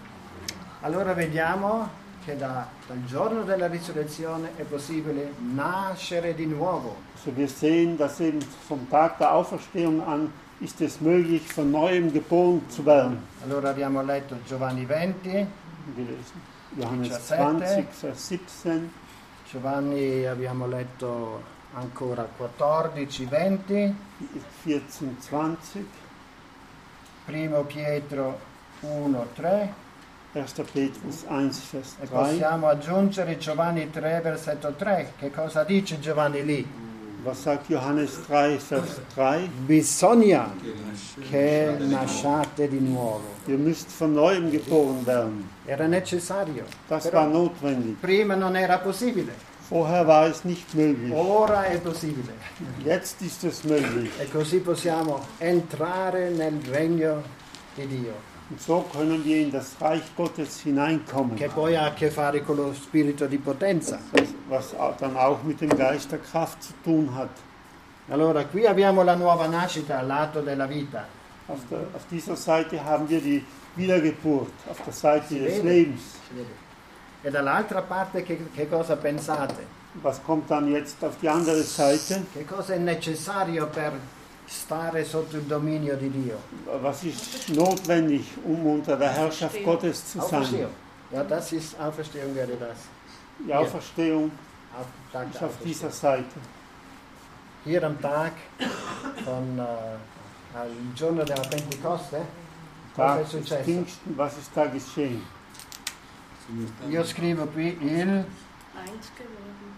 Allora vediamo che da, dal giorno della risurrezione è possibile nascere di nuovo. Also wir sehen, dass eben vom Tag der Auferstehung an ist es möglich, von neuem geboren zu werden. Allora abbiamo letto Giovanni venti, Gelesen. Johannes diciassette. zwanzig, Vers siebzehn. Giovanni abbiamo letto ancora quattordici, venti, vierzehn, zwanzig, primo Pietro uno, tre, erster Petrus eins, Vers e drei. possiamo aggiungere Giovanni tre, versetto tre. Che cosa dice Giovanni lì? Was sagt Johannes drei, Vers drei? Bisogna che nasciate di nuovo. Ihr müsst von neuem geboren werden. Era necessario. Das Però war notwendig. prima non era possibile. Vorher war es nicht möglich. Ora è possibile. Jetzt ist es möglich. E così possiamo entrare nel regno di Dio, Und so können wir in das Reich Gottes hineinkommen, che poi ha a che fare con lo spirito di potenza. was dann auch mit dem Geist der Kraft zu tun hat. Allora, qui abbiamo la nuova nascita al lato della vita. Auf, der, auf dieser Seite haben wir die Wiedergeburt, auf der Seite des vede. Lebens. E dall'altra parte che, che cosa pensate? Was kommt dann jetzt auf die andere Seite? Che cosa è necessario per stare sotto il dominio di Dio? Was ist notwendig, um unter der Herrschaft Gottes zu sein? Auferstehung. Ja, das ist Auferstehung, wäre das. Die Auferstehung Auf, Tag ist der auf dieser Auferstehung. Seite. Hier am Tag von äh, al giorno della Pentecoste, cosa Tag è des successo? Pfingsten, was ist da geschehen? Io scrivo qui il Eins geworden.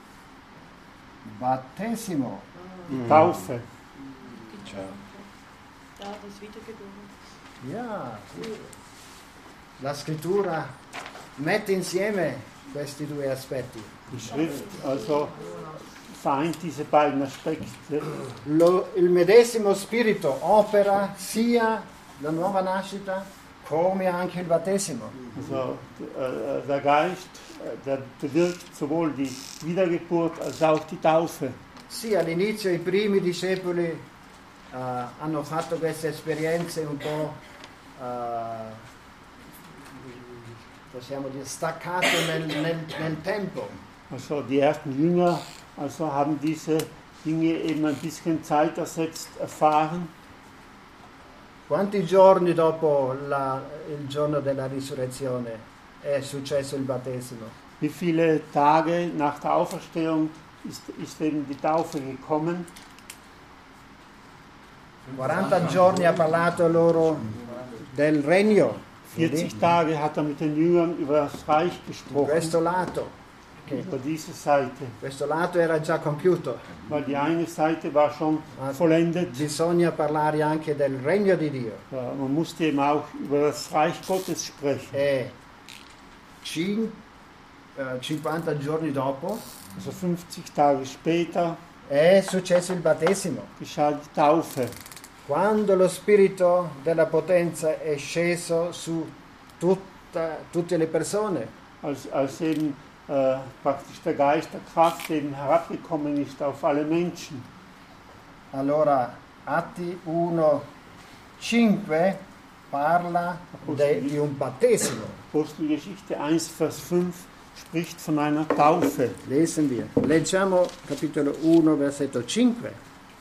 battesimo. Die Taufe. Da ist wiedergeboren. Ja, la scrittura mette insieme questi due aspetti. Die Schrift also vereint diese beiden Aspekte. Lo, il medesimo spirito opera sia la nuova nascita come anche il battesimo. Also äh, der Geist, äh, der bewirkt sowohl die Wiedergeburt als auch die Taufe. Sì, all'inizio i primi discepoli eh, hanno fatto queste esperienze un po', eh, possiamo dire, staccate nel, nel, nel tempo. Also die ersten Jünger also haben diese Dinge eben ein bisschen zeitersetzt erfahren. Quanti giorni dopo la, il giorno della risurrezione è successo il battesimo? Wie viele Tage nach der Auferstehung ist, ist eben die Taufe gekommen? quaranta giorni ha parlato loro del regno, vierzig Tage hat er mit den Jüngern über das Reich gesprochen, questo lato, che über diese Seite, questo lato era già compiuto. weil die eine Seite war schon vollendet. Bisogna parlare anche del regno di Dio. Ja, man musste eben auch über das Reich Gottes sprechen. E cin- eh, cinquanta giorni dopo Also fünfzig Tage später è successo il battesimo, geschah die Taufe, quando lo spirito della potenza è sceso su tutta, tutte le persone. als, als eben äh, praktisch der Geist der Kraft eben herabgekommen ist auf alle Menschen. Allora Atti uno cinque parla de- di un battesimo. Apostelgeschichte eins, Vers fünf spricht von einer Taufe. Lesen wir. Leggiamo capitolo uno, versetto cinque.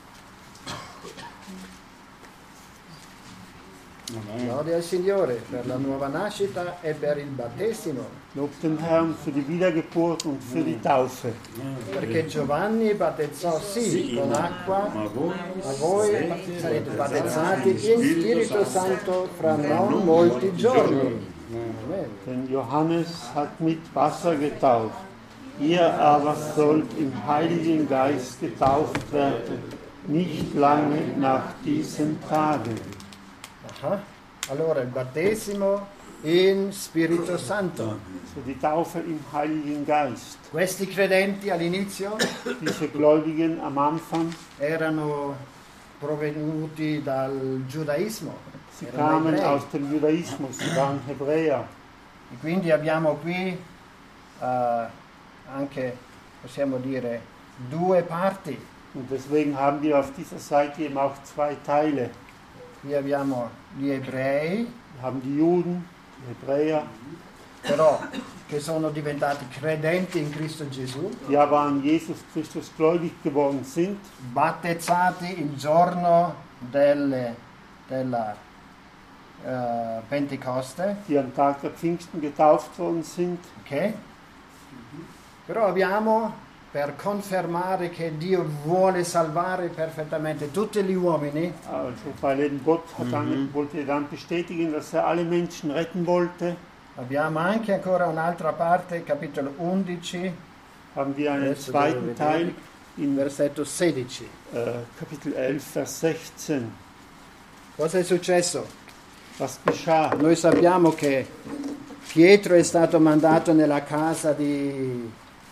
Lode al Signore per la nuova nascita e per il battesimo, Lobt den Herrn für die Wiedergeburt und für die Taufe. perché Giovanni battezzò sì con acqua, Ma voi ma voi sarete battezzati in Spirito Santo fra non molti giorni. Amen. Denn Johannes hat mit Wasser getauft. Ihr aber sollt im Heiligen Geist getauft werden, nicht lange nach diesen Tagen. Aha. Allora il battesimo in Spirito Santo. Also die Taufe im Heiligen Geist. Questi credenti all'inizio Diese Gläubigen am Anfang, erano provenuti dal giudaismo, sie erano kamen ebrei. aus dem Judaismus, sie waren Hebräer. E quindi abbiamo qui eh, anche, possiamo dire, due parti. Und deswegen haben wir auf dieser Seite eben auch zwei Teile. Qui abbiamo gli ebrei, Wir haben die Juden, die Hebräer, però che sono diventati credenti in Cristo Gesù, die aber an Jesus Christus gläubig geworden sind, battezzati il giorno delle- della eh, Pentecoste, die am Tag der Pfingsten getauft worden sind. ok? Però abbiamo, per confermare che Dio vuole salvare perfettamente tutti gli uomini, Also, weil eben Gott hat dann, wollte dann bestätigen, dass er alle Menschen retten wollte, abbiamo anche ancora un'altra parte, capitolo undici, haben wir einen Adesso zweiten devo Teil vedere. in versetto sedici. äh, Kapitel elf, Vers sechzehn. Cosa è successo? Was geschah? Noi sappiamo che Pietro è stato mandato nella casa di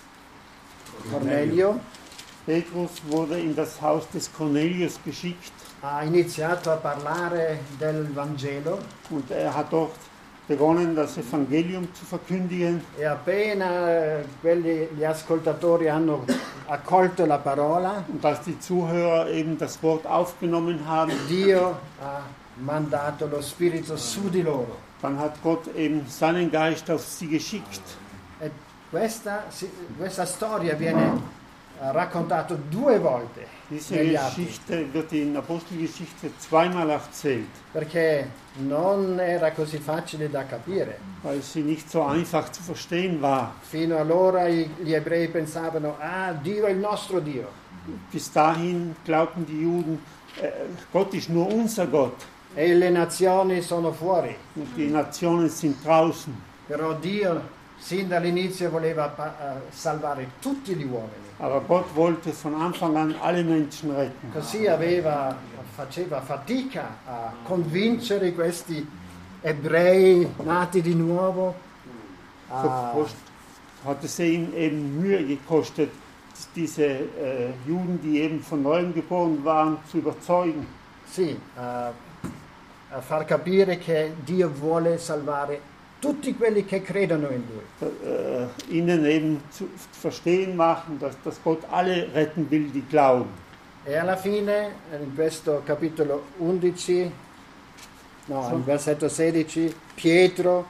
Cornelio, Petrus wurde in das Haus des Cornelius geschickt ha iniziato a parlare del Vangelo und er hat dort begonnen, das Evangelium zu verkündigen. e appena eh, quelli, gli ascoltatori hanno accolto la parola, Und als die Zuhörer eben das Wort aufgenommen haben, Dio ha mandato lo Spirito su di loro. dann hat Gott eben seinen Geist auf sie geschickt. E questa, si- questa storia viene eh, raccontata due volte Diese negli Atti, Geschichte wird in Apostelgeschichte zweimal erzählt, perché non era così facile da capire. weil sie nicht so einfach zu verstehen war. Fino allora i- gli ebrei pensavano, ah, Dio è il nostro Dio. Bis dahin glaubten die Juden, äh, Gott ist nur unser Gott E le nazioni sono fuori. und die Nationen sind draußen. Però Dio, sin dall'inizio, voleva pa- eh, salvare tutti gli uomini. Aber Gott wollte von Anfang an alle Menschen retten. Così aveva, faceva fatica a convincere questi ebrei nati di nuovo So a, kost- hat es ihm eben Mühe gekostet, diese äh, Juden, die eben von neuem geboren waren, zu überzeugen. sì, a, a far capire che Dio vuole salvare tutti quelli che credono in Lui. Äh, ihnen eben zu verstehen machen, dass, dass Gott alle retten will, die glauben. E alla fine, in questo capitolo undici, no, Sì. in versetto sedici, Pietro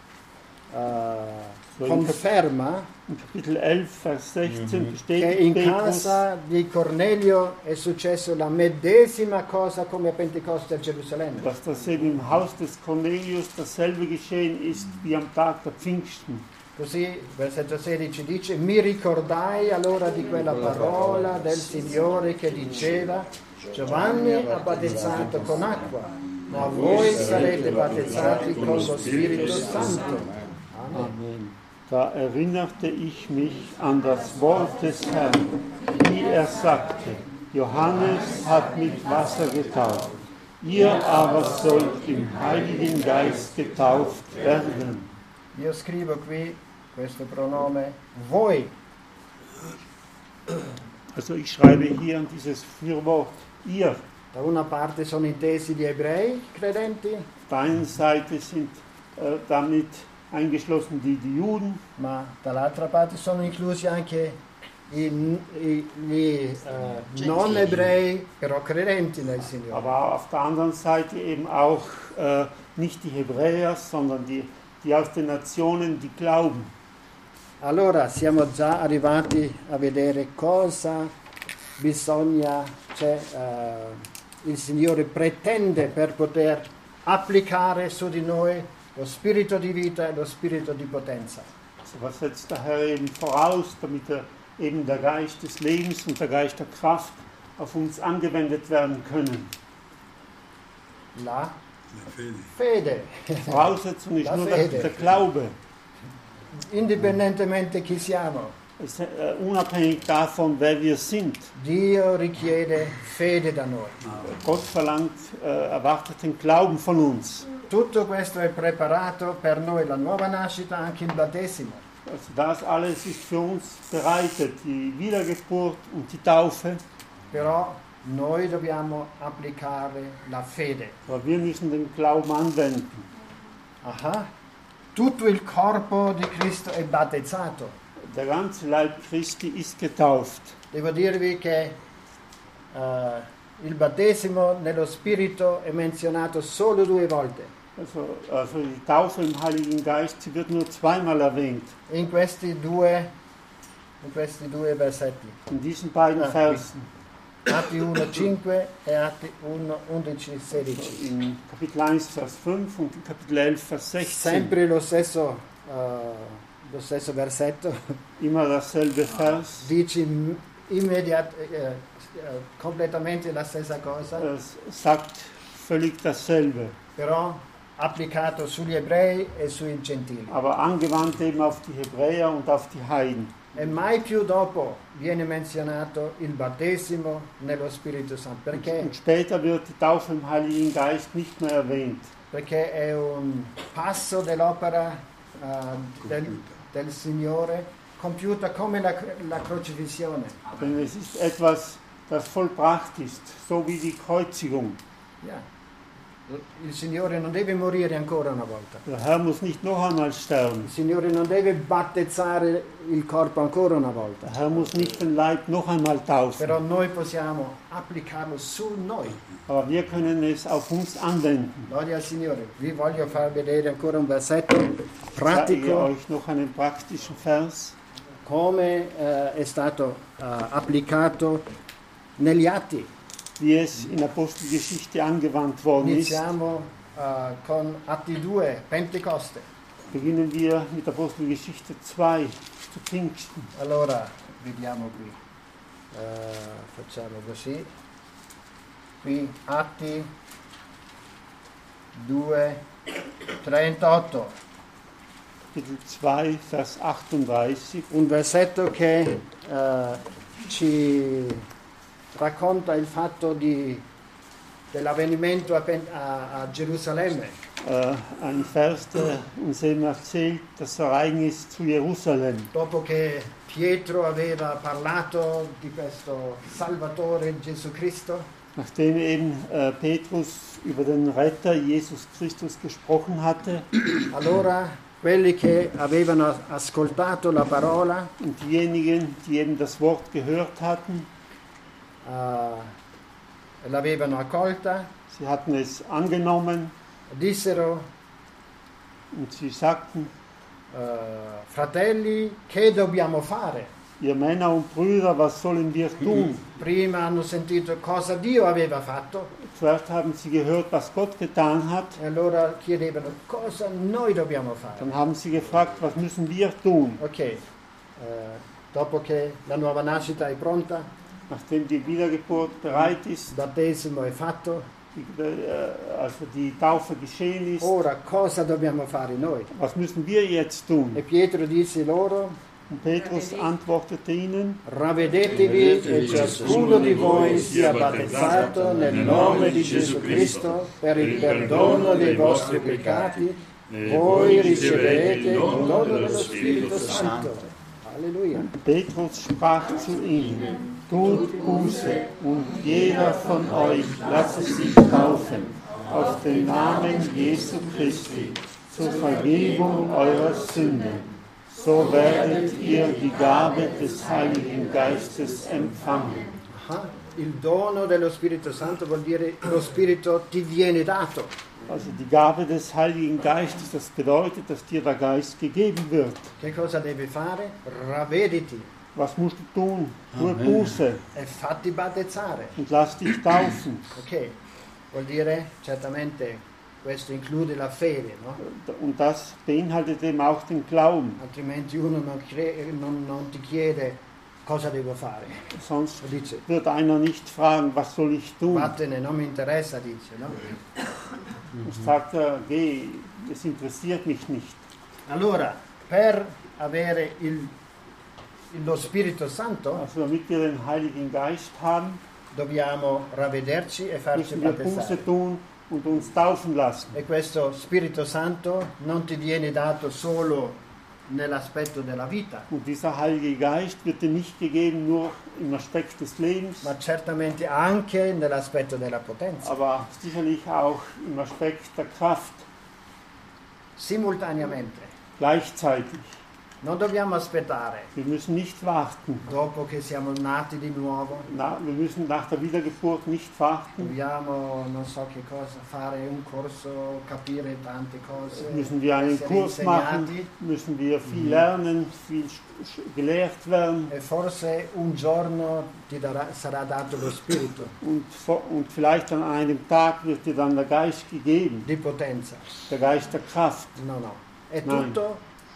eh, So, conferma In Kapitel elf, Vers sechzehn che bestätigt in Petrus, casa di Cornelio è successo la medesima cosa come a Pentecoste a Gerusalemme. dass das eben im Haus des Cornelius dasselbe geschehen ist wie am Tag der Pfingsten. Così, versetto sedici dice, mi ricordai allora di quella parola del Signore che diceva, Giovanni ha battezzato con acqua, ma voi sarete battezzati con lo Spirito Santo. Amen. Amen. Da erinnerte ich mich an das Wort des Herrn, wie er sagte, Johannes hat mit Wasser getauft, ihr aber sollt im Heiligen Geist getauft werden. Io scrivo qui questo pronome voi. Also ich schreibe hier an dieses Fürwort ihr. Da una parte sono intesi gli ebrei credenti, Auf der einen Seite sind äh, damit eingeschlossen die, die Juden, ma dall'altra parte sono inclusi anche i, i- gli eh, non ebrei, però credenti nel Signore. aber auf der anderen Seite eben auch äh, nicht die Hebräer, sondern die, die aus den Nationen, die glauben. Allora siamo già arrivati a vedere cosa bisogna, cioè, eh, il Signore pretende per poter applicare su di noi lo spirito di vita e lo spirito di potenza. Also was setzt der Herr eben voraus, damit er eben der Geist des Lebens und der Geist der Kraft auf uns angewendet werden können. La La fede. fede, Voraussetzung ist La nur der, fede. der Glaube. indipendentemente chi siamo. Es, äh, unabhängig davon, wer wir sind. Dio richiede fede da noi. Gott verlangt, äh, erwartet den Glauben von uns. Tutto questo è preparato per noi, la nuova nascita, anche il battesimo. Also das alles ist für uns bereitet, die Wiedergeburt und die Taufe. Però noi dobbiamo applicare la fede. Aber wir müssen den Glauben anwenden. Aha. Tutto il corpo di Cristo è battezzato. Der ganze Leib Christi ist getauft. Devo dirvi che eh, il battesimo nello Spirito è menzionato solo due volte. Also, also die Taufe im Heiligen Geist, sie wird nur zweimal erwähnt. In questi due, in questi due versetti. In diesen beiden Ah, Versen. Atti uno cinque e Atti uno undici sedici. In Kapitel eins, Vers fünf und in Kapitel elf, Vers sechzehn. Sempre lo stesso eh, lo stesso versetto, immer dasselbe Vers, dice immediat, eh, eh, completamente la stessa cosa, es sagt völlig dasselbe, però applicato sugli ebrei e sui gentili. aber angewandt eben auf die Hebräer und auf die Heiden. E mai più dopo viene menzionato il battesimo nello Spirito Santo, perché, Und später wird die Taufe im Heiligen Geist nicht mehr erwähnt. perché è un passo dell'opera eh, del, del Signore compiuta come la, la crocifissione. Denn es ist etwas, das vollbracht ist, so wie die Kreuzigung. Ja. Il Signore non deve morire ancora una volta. Der Herr muss nicht noch einmal sterben. Il Signore non deve battezzare il corpo ancora una volta. Der Herr muss nicht den Leib noch einmal taufen. Però noi possiamo applicarlo su noi. Aber wir können es auf uns anwenden. Gloria al Signore. Vi voglio far vedere ancora un versetto Ich zeige pratico euch noch einen praktischen Vers, come eh, è stato eh, applicato negli Atti. wie es in Apostelgeschichte angewandt worden ist. Iniziamo eh, con Atti due, Pentecoste. Beginnen wir mit Apostelgeschichte zwei zu Pfingsten. Allora, vediamo qui. Eh, facciamo così. Qui Atti due, trentotto. Kapitel zwei, Vers achtunddreißig. Un versetto che eh, ci racconta il fatto di, dell'avvenimento a, Pen- a, a Gerusalemme. Äh, ein Vers, der uns eben erzählt, das Ereignis zu Jerusalem. Dopo che Pietro aveva parlato di questo Salvatore Gesù Cristo, Nachdem eben äh, Petrus über den Retter Jesus Christus gesprochen hatte allora quelli che avevano ascoltato la parola und diejenigen, die eben das Wort gehört hatten, eh, l'avevano accolta, sie hatten es angenommen dissero, und sie sagten, eh, fratelli, che dobbiamo fare? ihr Männer und Brüder, was sollen wir tun? Prima hanno sentito cosa Dio aveva fatto Zuerst haben sie gehört, was Gott getan hat, e allora chiedevano cosa noi dobbiamo fare. dann haben sie gefragt, was müssen wir tun? Ok, eh, dopo che la nuova nascita è pronta, Nachdem die Wiedergeburt bereit ist, il battesimo è fatto, die, äh, also die Taufe geschehen ist, ora cosa dobbiamo fare noi? was müssen wir jetzt tun? E Pietro disse loro, Und Petrus antwortete ihnen, ravvedetevi e ciascuno di voi sia battezzato nel nome di Gesù Cristo per il perdono dei vostri peccati, voi riceverete il dono dello Spirito Santo. Alleluia. Petrus sprach zu ihnen, tut Buße und jeder von euch lasse sich taufen auf den Namen Jesu Christi zur Vergebung eurer Sünden. So werdet ihr die Gabe des Heiligen Geistes empfangen. Aha. Il dono dello Spirito Santo vuol dire lo Spirito ti viene dato. Also die Gabe des Heiligen Geistes, das bedeutet, dass dir der Geist gegeben wird. Che cosa devi fare? Ravvediti Was musst du tun? Tue Buße e fatti battezzare. und lass dich taufen. Ok, vuol dire certamente questo include la fede, no? Und das beinhaltet eben auch den Glauben. Altrimenti uno non, cre- non, non ti chiede cosa devo fare. Sonst Dice, wird einer nicht fragen, was soll ich tun? vattene, non mi interessa, dice, no? Sagt er, geh, es interessiert mich nicht. Allora, per avere il, lo Spirito Santo Also damit wir den Heiligen Geist haben, dobbiamo ravvederci e farci müssen wir battezzare. Buße tun und uns taufen lassen. E questo Spirito Santo non ti viene dato solo nell'aspetto della vita, Und dieser Heilige Geist wird dir nicht gegeben nur im Aspekt des Lebens, ma certamente anche nell'aspetto della potenza. aber sicherlich auch im Aspekt der Kraft, Simultaneamente. gleichzeitig. Non dobbiamo aspettare Wir müssen nicht warten. dopo che siamo nati di nuovo. Na, wir müssen nach der Wiedergeburt nicht warten. Dobbiamo, non so che cosa, fare un corso, capire tante cose, Müssen wir einen essere Kurs machen, insegnati müssen wir viel lernen, viel sch- sch- gelehrt werden e forse un giorno ti darà, sarà dato lo spirito und, vo- und vielleicht an einem Tag wird dir dann der Geist gegeben, di potenza. der Geist der Kraft. No, no, è Nein. tutto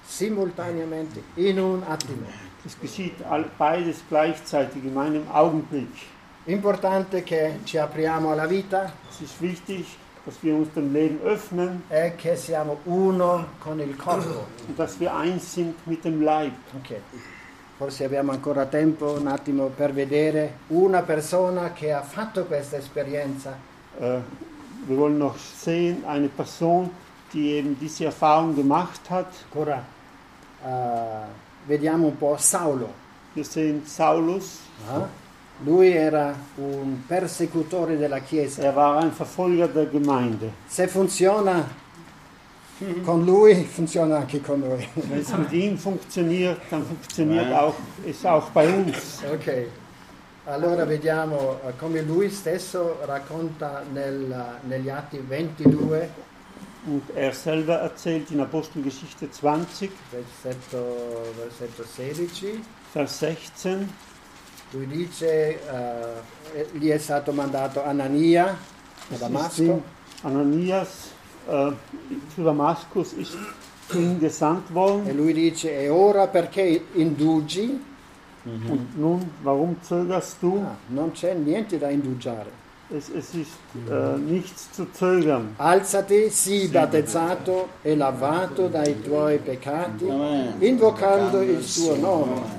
simultaneamente, in un attimo. Es geschieht beides gleichzeitig in einem Augenblick. Importante che ci apriamo alla vita. Es ist wichtig, dass wir uns dem Leben öffnen. E che siamo uno con il corpo. Und dass wir eins sind mit dem Leib. Okay. Forse abbiamo ancora tempo un attimo per vedere una persona che ha fatto questa esperienza. Uh, wir wollen noch sehen, eine Person, die eben diese Erfahrung gemacht hat. Ancora uh, vediamo un po' Saulo. Wir sehen Saulus. Uh, lui era un persecutore della Chiesa. Er war ein Verfolger der Gemeinde. Se funziona con lui, funziona anche con noi. Wenn es mit ihm funktioniert, dann funktioniert auch, es auch bei uns. Ok, allora vediamo come lui stesso racconta nel, negli Atti ventidue. Und er selber erzählt in Apostelgeschichte zwanzig, versetto, versetto sedici, Vers sechzehn. Lui dice, uh, gli è stato mandato Anania a Damasco. Ananias uh, zu Damaskus ist zu ihm gesandt worden. E lui dice, e ora perché indugi? Mm-hmm. Und nun, warum zögerst du? Ah, non c'è niente da indugiare. Es, es ist uh, nichts zu zögern. Alzati, sii battezzato e lavato dai tuoi peccati, invocando il suo nome.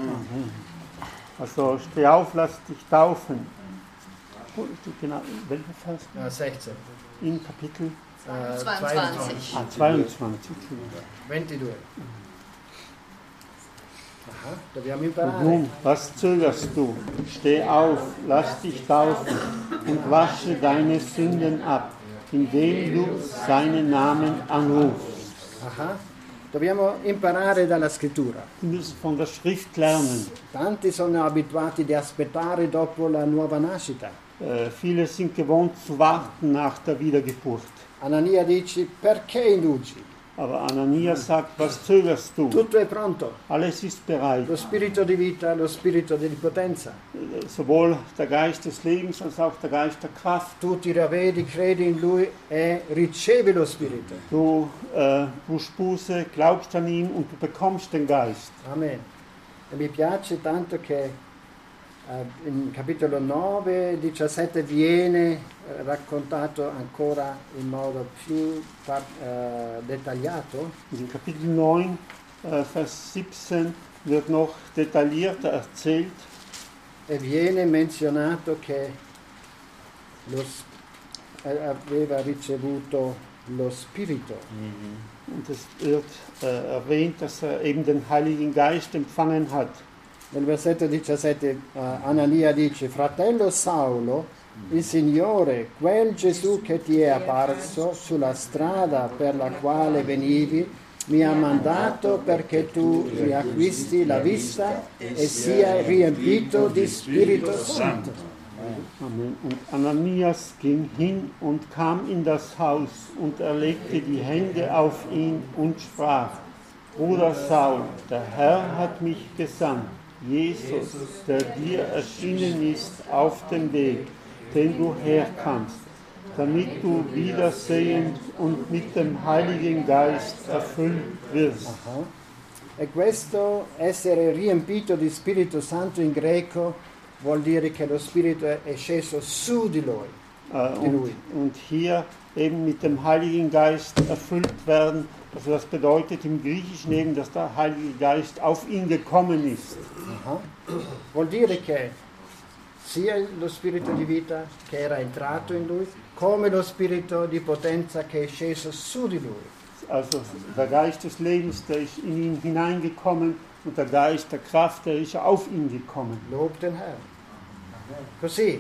Also steh auf, lass dich taufen. Genau, welcher Vers? Ja, sechzehn. In Kapitel Uh, zweiundzwanzig. Ah, zweiundzwanzig. ventidue. Aha, dobbiamo Und imparare. nun, was zögerst du? Steh auf, lass dich taufen und wasche deine Sünden ab, indem du seinen Namen anrufst. Aha. Dobbiamo imparare dalla scrittura. Wir müssen von der Schrift lernen. Tanti sono abituati ad aspettare dopo la nuova nascita. Äh, viele sind gewohnt zu warten nach der Wiedergeburt. Anania dice, perché indugi? Aber Ananias sagt, was zögerst du? Tutto è pronto. Alles ist bereit. Lo spirito di vita, lo spirito di potenza. Äh, sowohl der Geist des Lebens als auch der Geist der Kraft. Tu ti ravvedi, credi in lui e ricevi lo spirito. Du äh, tust Buße, glaubst an ihn und du bekommst den Geist. Amen. E mi piace tanto che uh, in capitolo nove, diciassette viene uh, raccontato ancora in modo più uh, dettagliato. In Kapitel neun, äh, Vers siebzehn wird noch detaillierter erzählt. E viene menzionato che lo, eh, aveva ricevuto lo Spirito. Mm-hmm. Und es wird äh, erwähnt, dass er eben den Heiligen Geist empfangen hat. Nel versetto diciassette uh, Anania dice, fratello Saulo, il Signore, quel Gesù che ti è apparso sulla strada per la quale venivi, mi ha mandato perché tu riacquisti la vista e sia riempito di Spirito Santo. Amen. Und Ananias ging hin und kam in das Haus und er legte die Hände auf ihn und sprach, Bruder Saul, der Herr hat mich gesandt, Jesus, der dir erschienen ist auf dem Weg, den du herkamst, damit du wiedersehend und mit dem Heiligen Geist erfüllt wirst. Aha. E questo essere riempito di Spirito Santo in greco vuol dire che lo Spirito è sceso su di lui. Äh, di lui. und, und hier eben mit dem Heiligen Geist erfüllt werden, also das bedeutet im Griechischen eben, dass der Heilige Geist auf ihn gekommen ist. Aha. Vuol dire che sia lo spirito di vita che era entrato in lui, come lo spirito di potenza che è sceso su di lui. Also der Geist des Lebens, der ist in ihn hineingekommen und der Geist der Kraft, der ist auf ihn gekommen. Lob den Herrn. Così,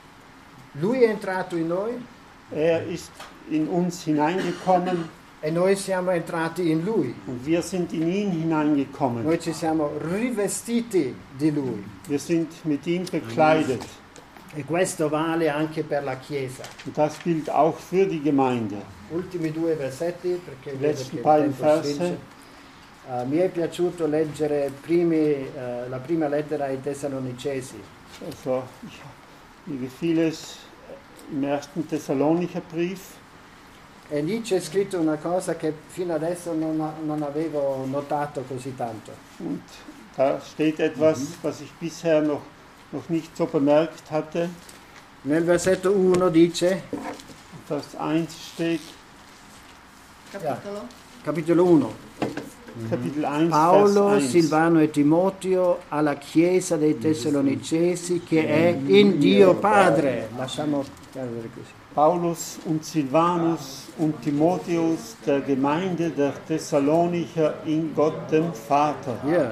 lui è entrato in noi Er ist in uns hineingekommen e noi siamo entrati in lui. und wir sind in ihn hineingekommen. Noi ci siamo rivestiti di lui. Wir sind mit ihm bekleidet. E questo vale anche per la Chiesa. Und das gilt auch für die Gemeinde. Ultimi due versetti, perché I vedo letzten che il beiden tempo Verse. stringe. Uh, mi è piaciuto leggere primi, uh, la prima lettera ai Tessalonicesi. Also ich, mir gefiel es im ersten Thessalonicher Brief. E lì c'è scritto una cosa che fino adesso non, non avevo notato così tanto. Und da steht etwas, was ich bisher noch, noch nicht so bemerkt hatte. Nel versetto uno dice, Vers eins steht, Capitolo? capitolo uno, Kapitel eins, Paolo, Vers eins. Silvano e Timoteo alla chiesa dei Tessalonicesi che è in Dio Padre. Lasciamo perdere così. Paulus und Silvanus und Timotheus der Gemeinde der Thessalonicher in Gott dem Vater. Yeah.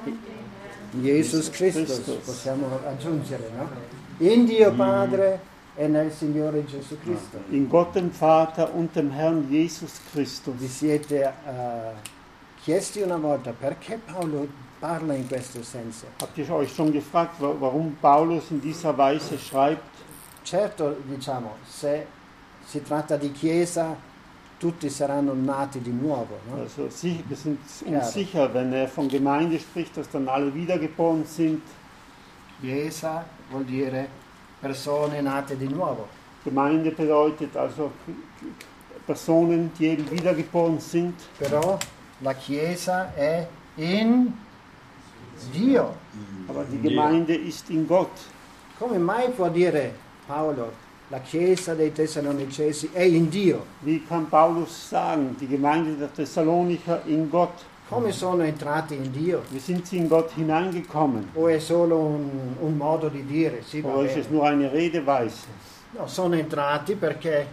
Jesus Christus, Christus. possiamo aggiungere, no? In Dio Padre e nel Signore Gesù Cristo. In Gott dem Vater und dem Herrn Jesus Christus. Vi siete eh, chiesti una volta perché Paolo parla in questo senso? Habt ihr euch schon gefragt, wa- warum Paulus in dieser Weise schreibt? Certo, diciamo, se si tratta di chiesa, tutti saranno nati di nuovo, no? Also sie- wir sind uns Ja. sicher, wenn er von Gemeinde spricht, dass dann alle wiedergeboren sind. Chiesa vuol dire persone nate di nuovo. Gemeinde bedeutet also Personen, die eben wiedergeboren sind. Però la chiesa è in Dio. Aber die Gemeinde ist in Gott. Come mai può dire Paolo, la chiesa dei Tessalonicesi è in Dio? Wie kann Paulus sagen, die Gemeinde der Thessalonicher in Gott? Come sono entrati in Dio? Wie sind sie in Gott hineingekommen? O è solo un, un modo di dire? Sì, va Oder ist bene. es nur eine Redeweise? No, sono entrati perché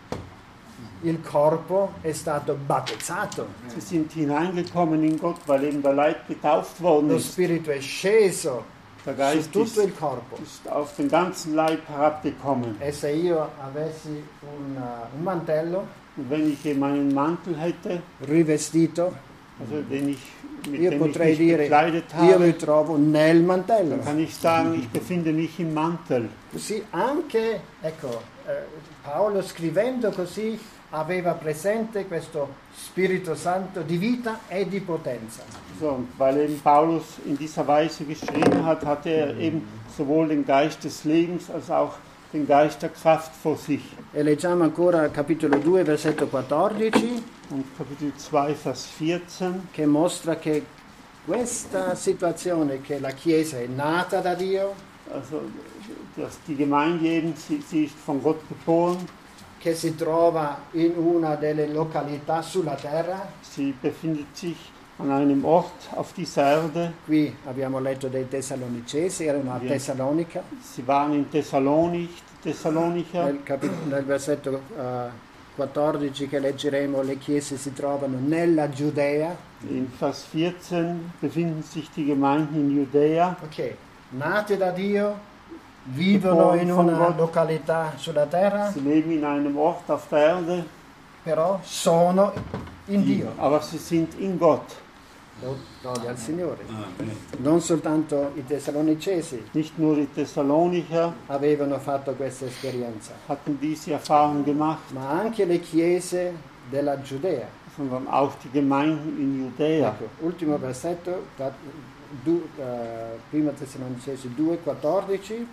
il corpo è stato battezzato, Sie sind hineingekommen in Gott, weil eben der Leib getauft worden lo ist. Spirito è sceso Der su Geist ist, tutto il corpo. ist auf den ganzen Leib herabgekommen. E se io avessi un, uh, un mantello Und wenn ich eben einen Mantel hätte, rivestito, also den ich, mit io dem ich potrei mich dire bekleidet io habe, mi trovo nel mantello. dann kann ich sagen, ich befinde mich im Mantel. Così anche, ecco, eh, Paolo scrivendo così aveva presente questo Spirito Santo di vita e di potenza. So, und weil eben Paulus in dieser Weise geschrieben hat, hatte er eben sowohl den Geist des Lebens als auch den Geist der Kraft vor sich. E leggiamo ancora capitolo due, versetto quattordici, Und Kapitel zwei, Vers vierzehn, che mostra che questa situazione che la Chiesa è nata da Dio, also dass die Gemeinde eben, sie, sie ist von Gott geboren, che si trova in una delle località sulla terra. sie befindet sich an einem Ort auf dieser Erde. Qui abbiamo letto dei Tessalonicesi, erano a Sì. Tessalonica. Sie waren in Thessalonich, Thessalonicher. Nel, capi- nel versetto eh, quattordici che leggeremo, le chiese si trovano nella Giudea. In Vers vierzehn befinden sich die Gemeinden in Judäa. Ok, nate da Dio, vivono in una località sulla terra, Sie leben in einem Ort auf der Erde, però sono in Dio. aber sie sind in Gott. Gloria al Signore. Non soltanto i Tessalonicesi Nicht nur die Thessalonicher avevano fatto questa esperienza, hatten diese Erfahrung gemacht, ma anche le chiese della Giudea. sondern auch die Gemeinden in Judäa. Ecco, ultimo versetto, da- du- eh, prima Tessalonicesi due, quattordici.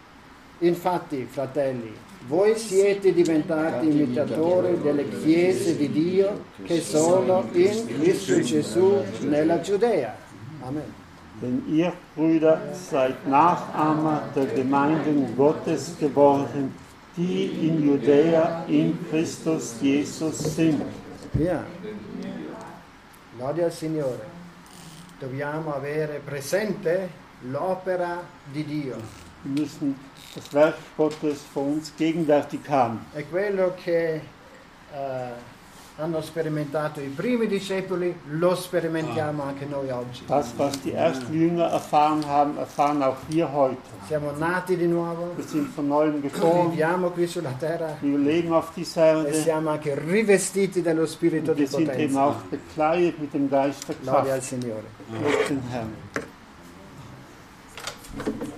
Infatti, fratelli, voi siete diventati imitatori delle chiese di Dio che sono in Cristo Gesù nella Giudea. Amen. Denn ihr, Brüder, seid Nachahmer der Gemeinden Gottes geworden, die in Judäa in Christus Jesus sind. Via. Lode al Signore. Dobbiamo avere presente l'opera di Dio. Wir müssen das Werk Gottes vor uns gegenwärtig haben. È quello che eh, hanno sperimentato i primi discepoli, lo sperimentiamo anche noi oggi. Das, was die ersten Jünger erfahren haben, erfahren auch wir heute. Siamo nati di nuovo, Wir sind von neuem geboren, viviamo qui sulla terra wir leben auf dieser e Erde siamo anche rivestiti dello Spirito und di wir sind eben potenza. auch bekleidet mit dem Geist der Lode al Kraft Signore. durch den Herrn.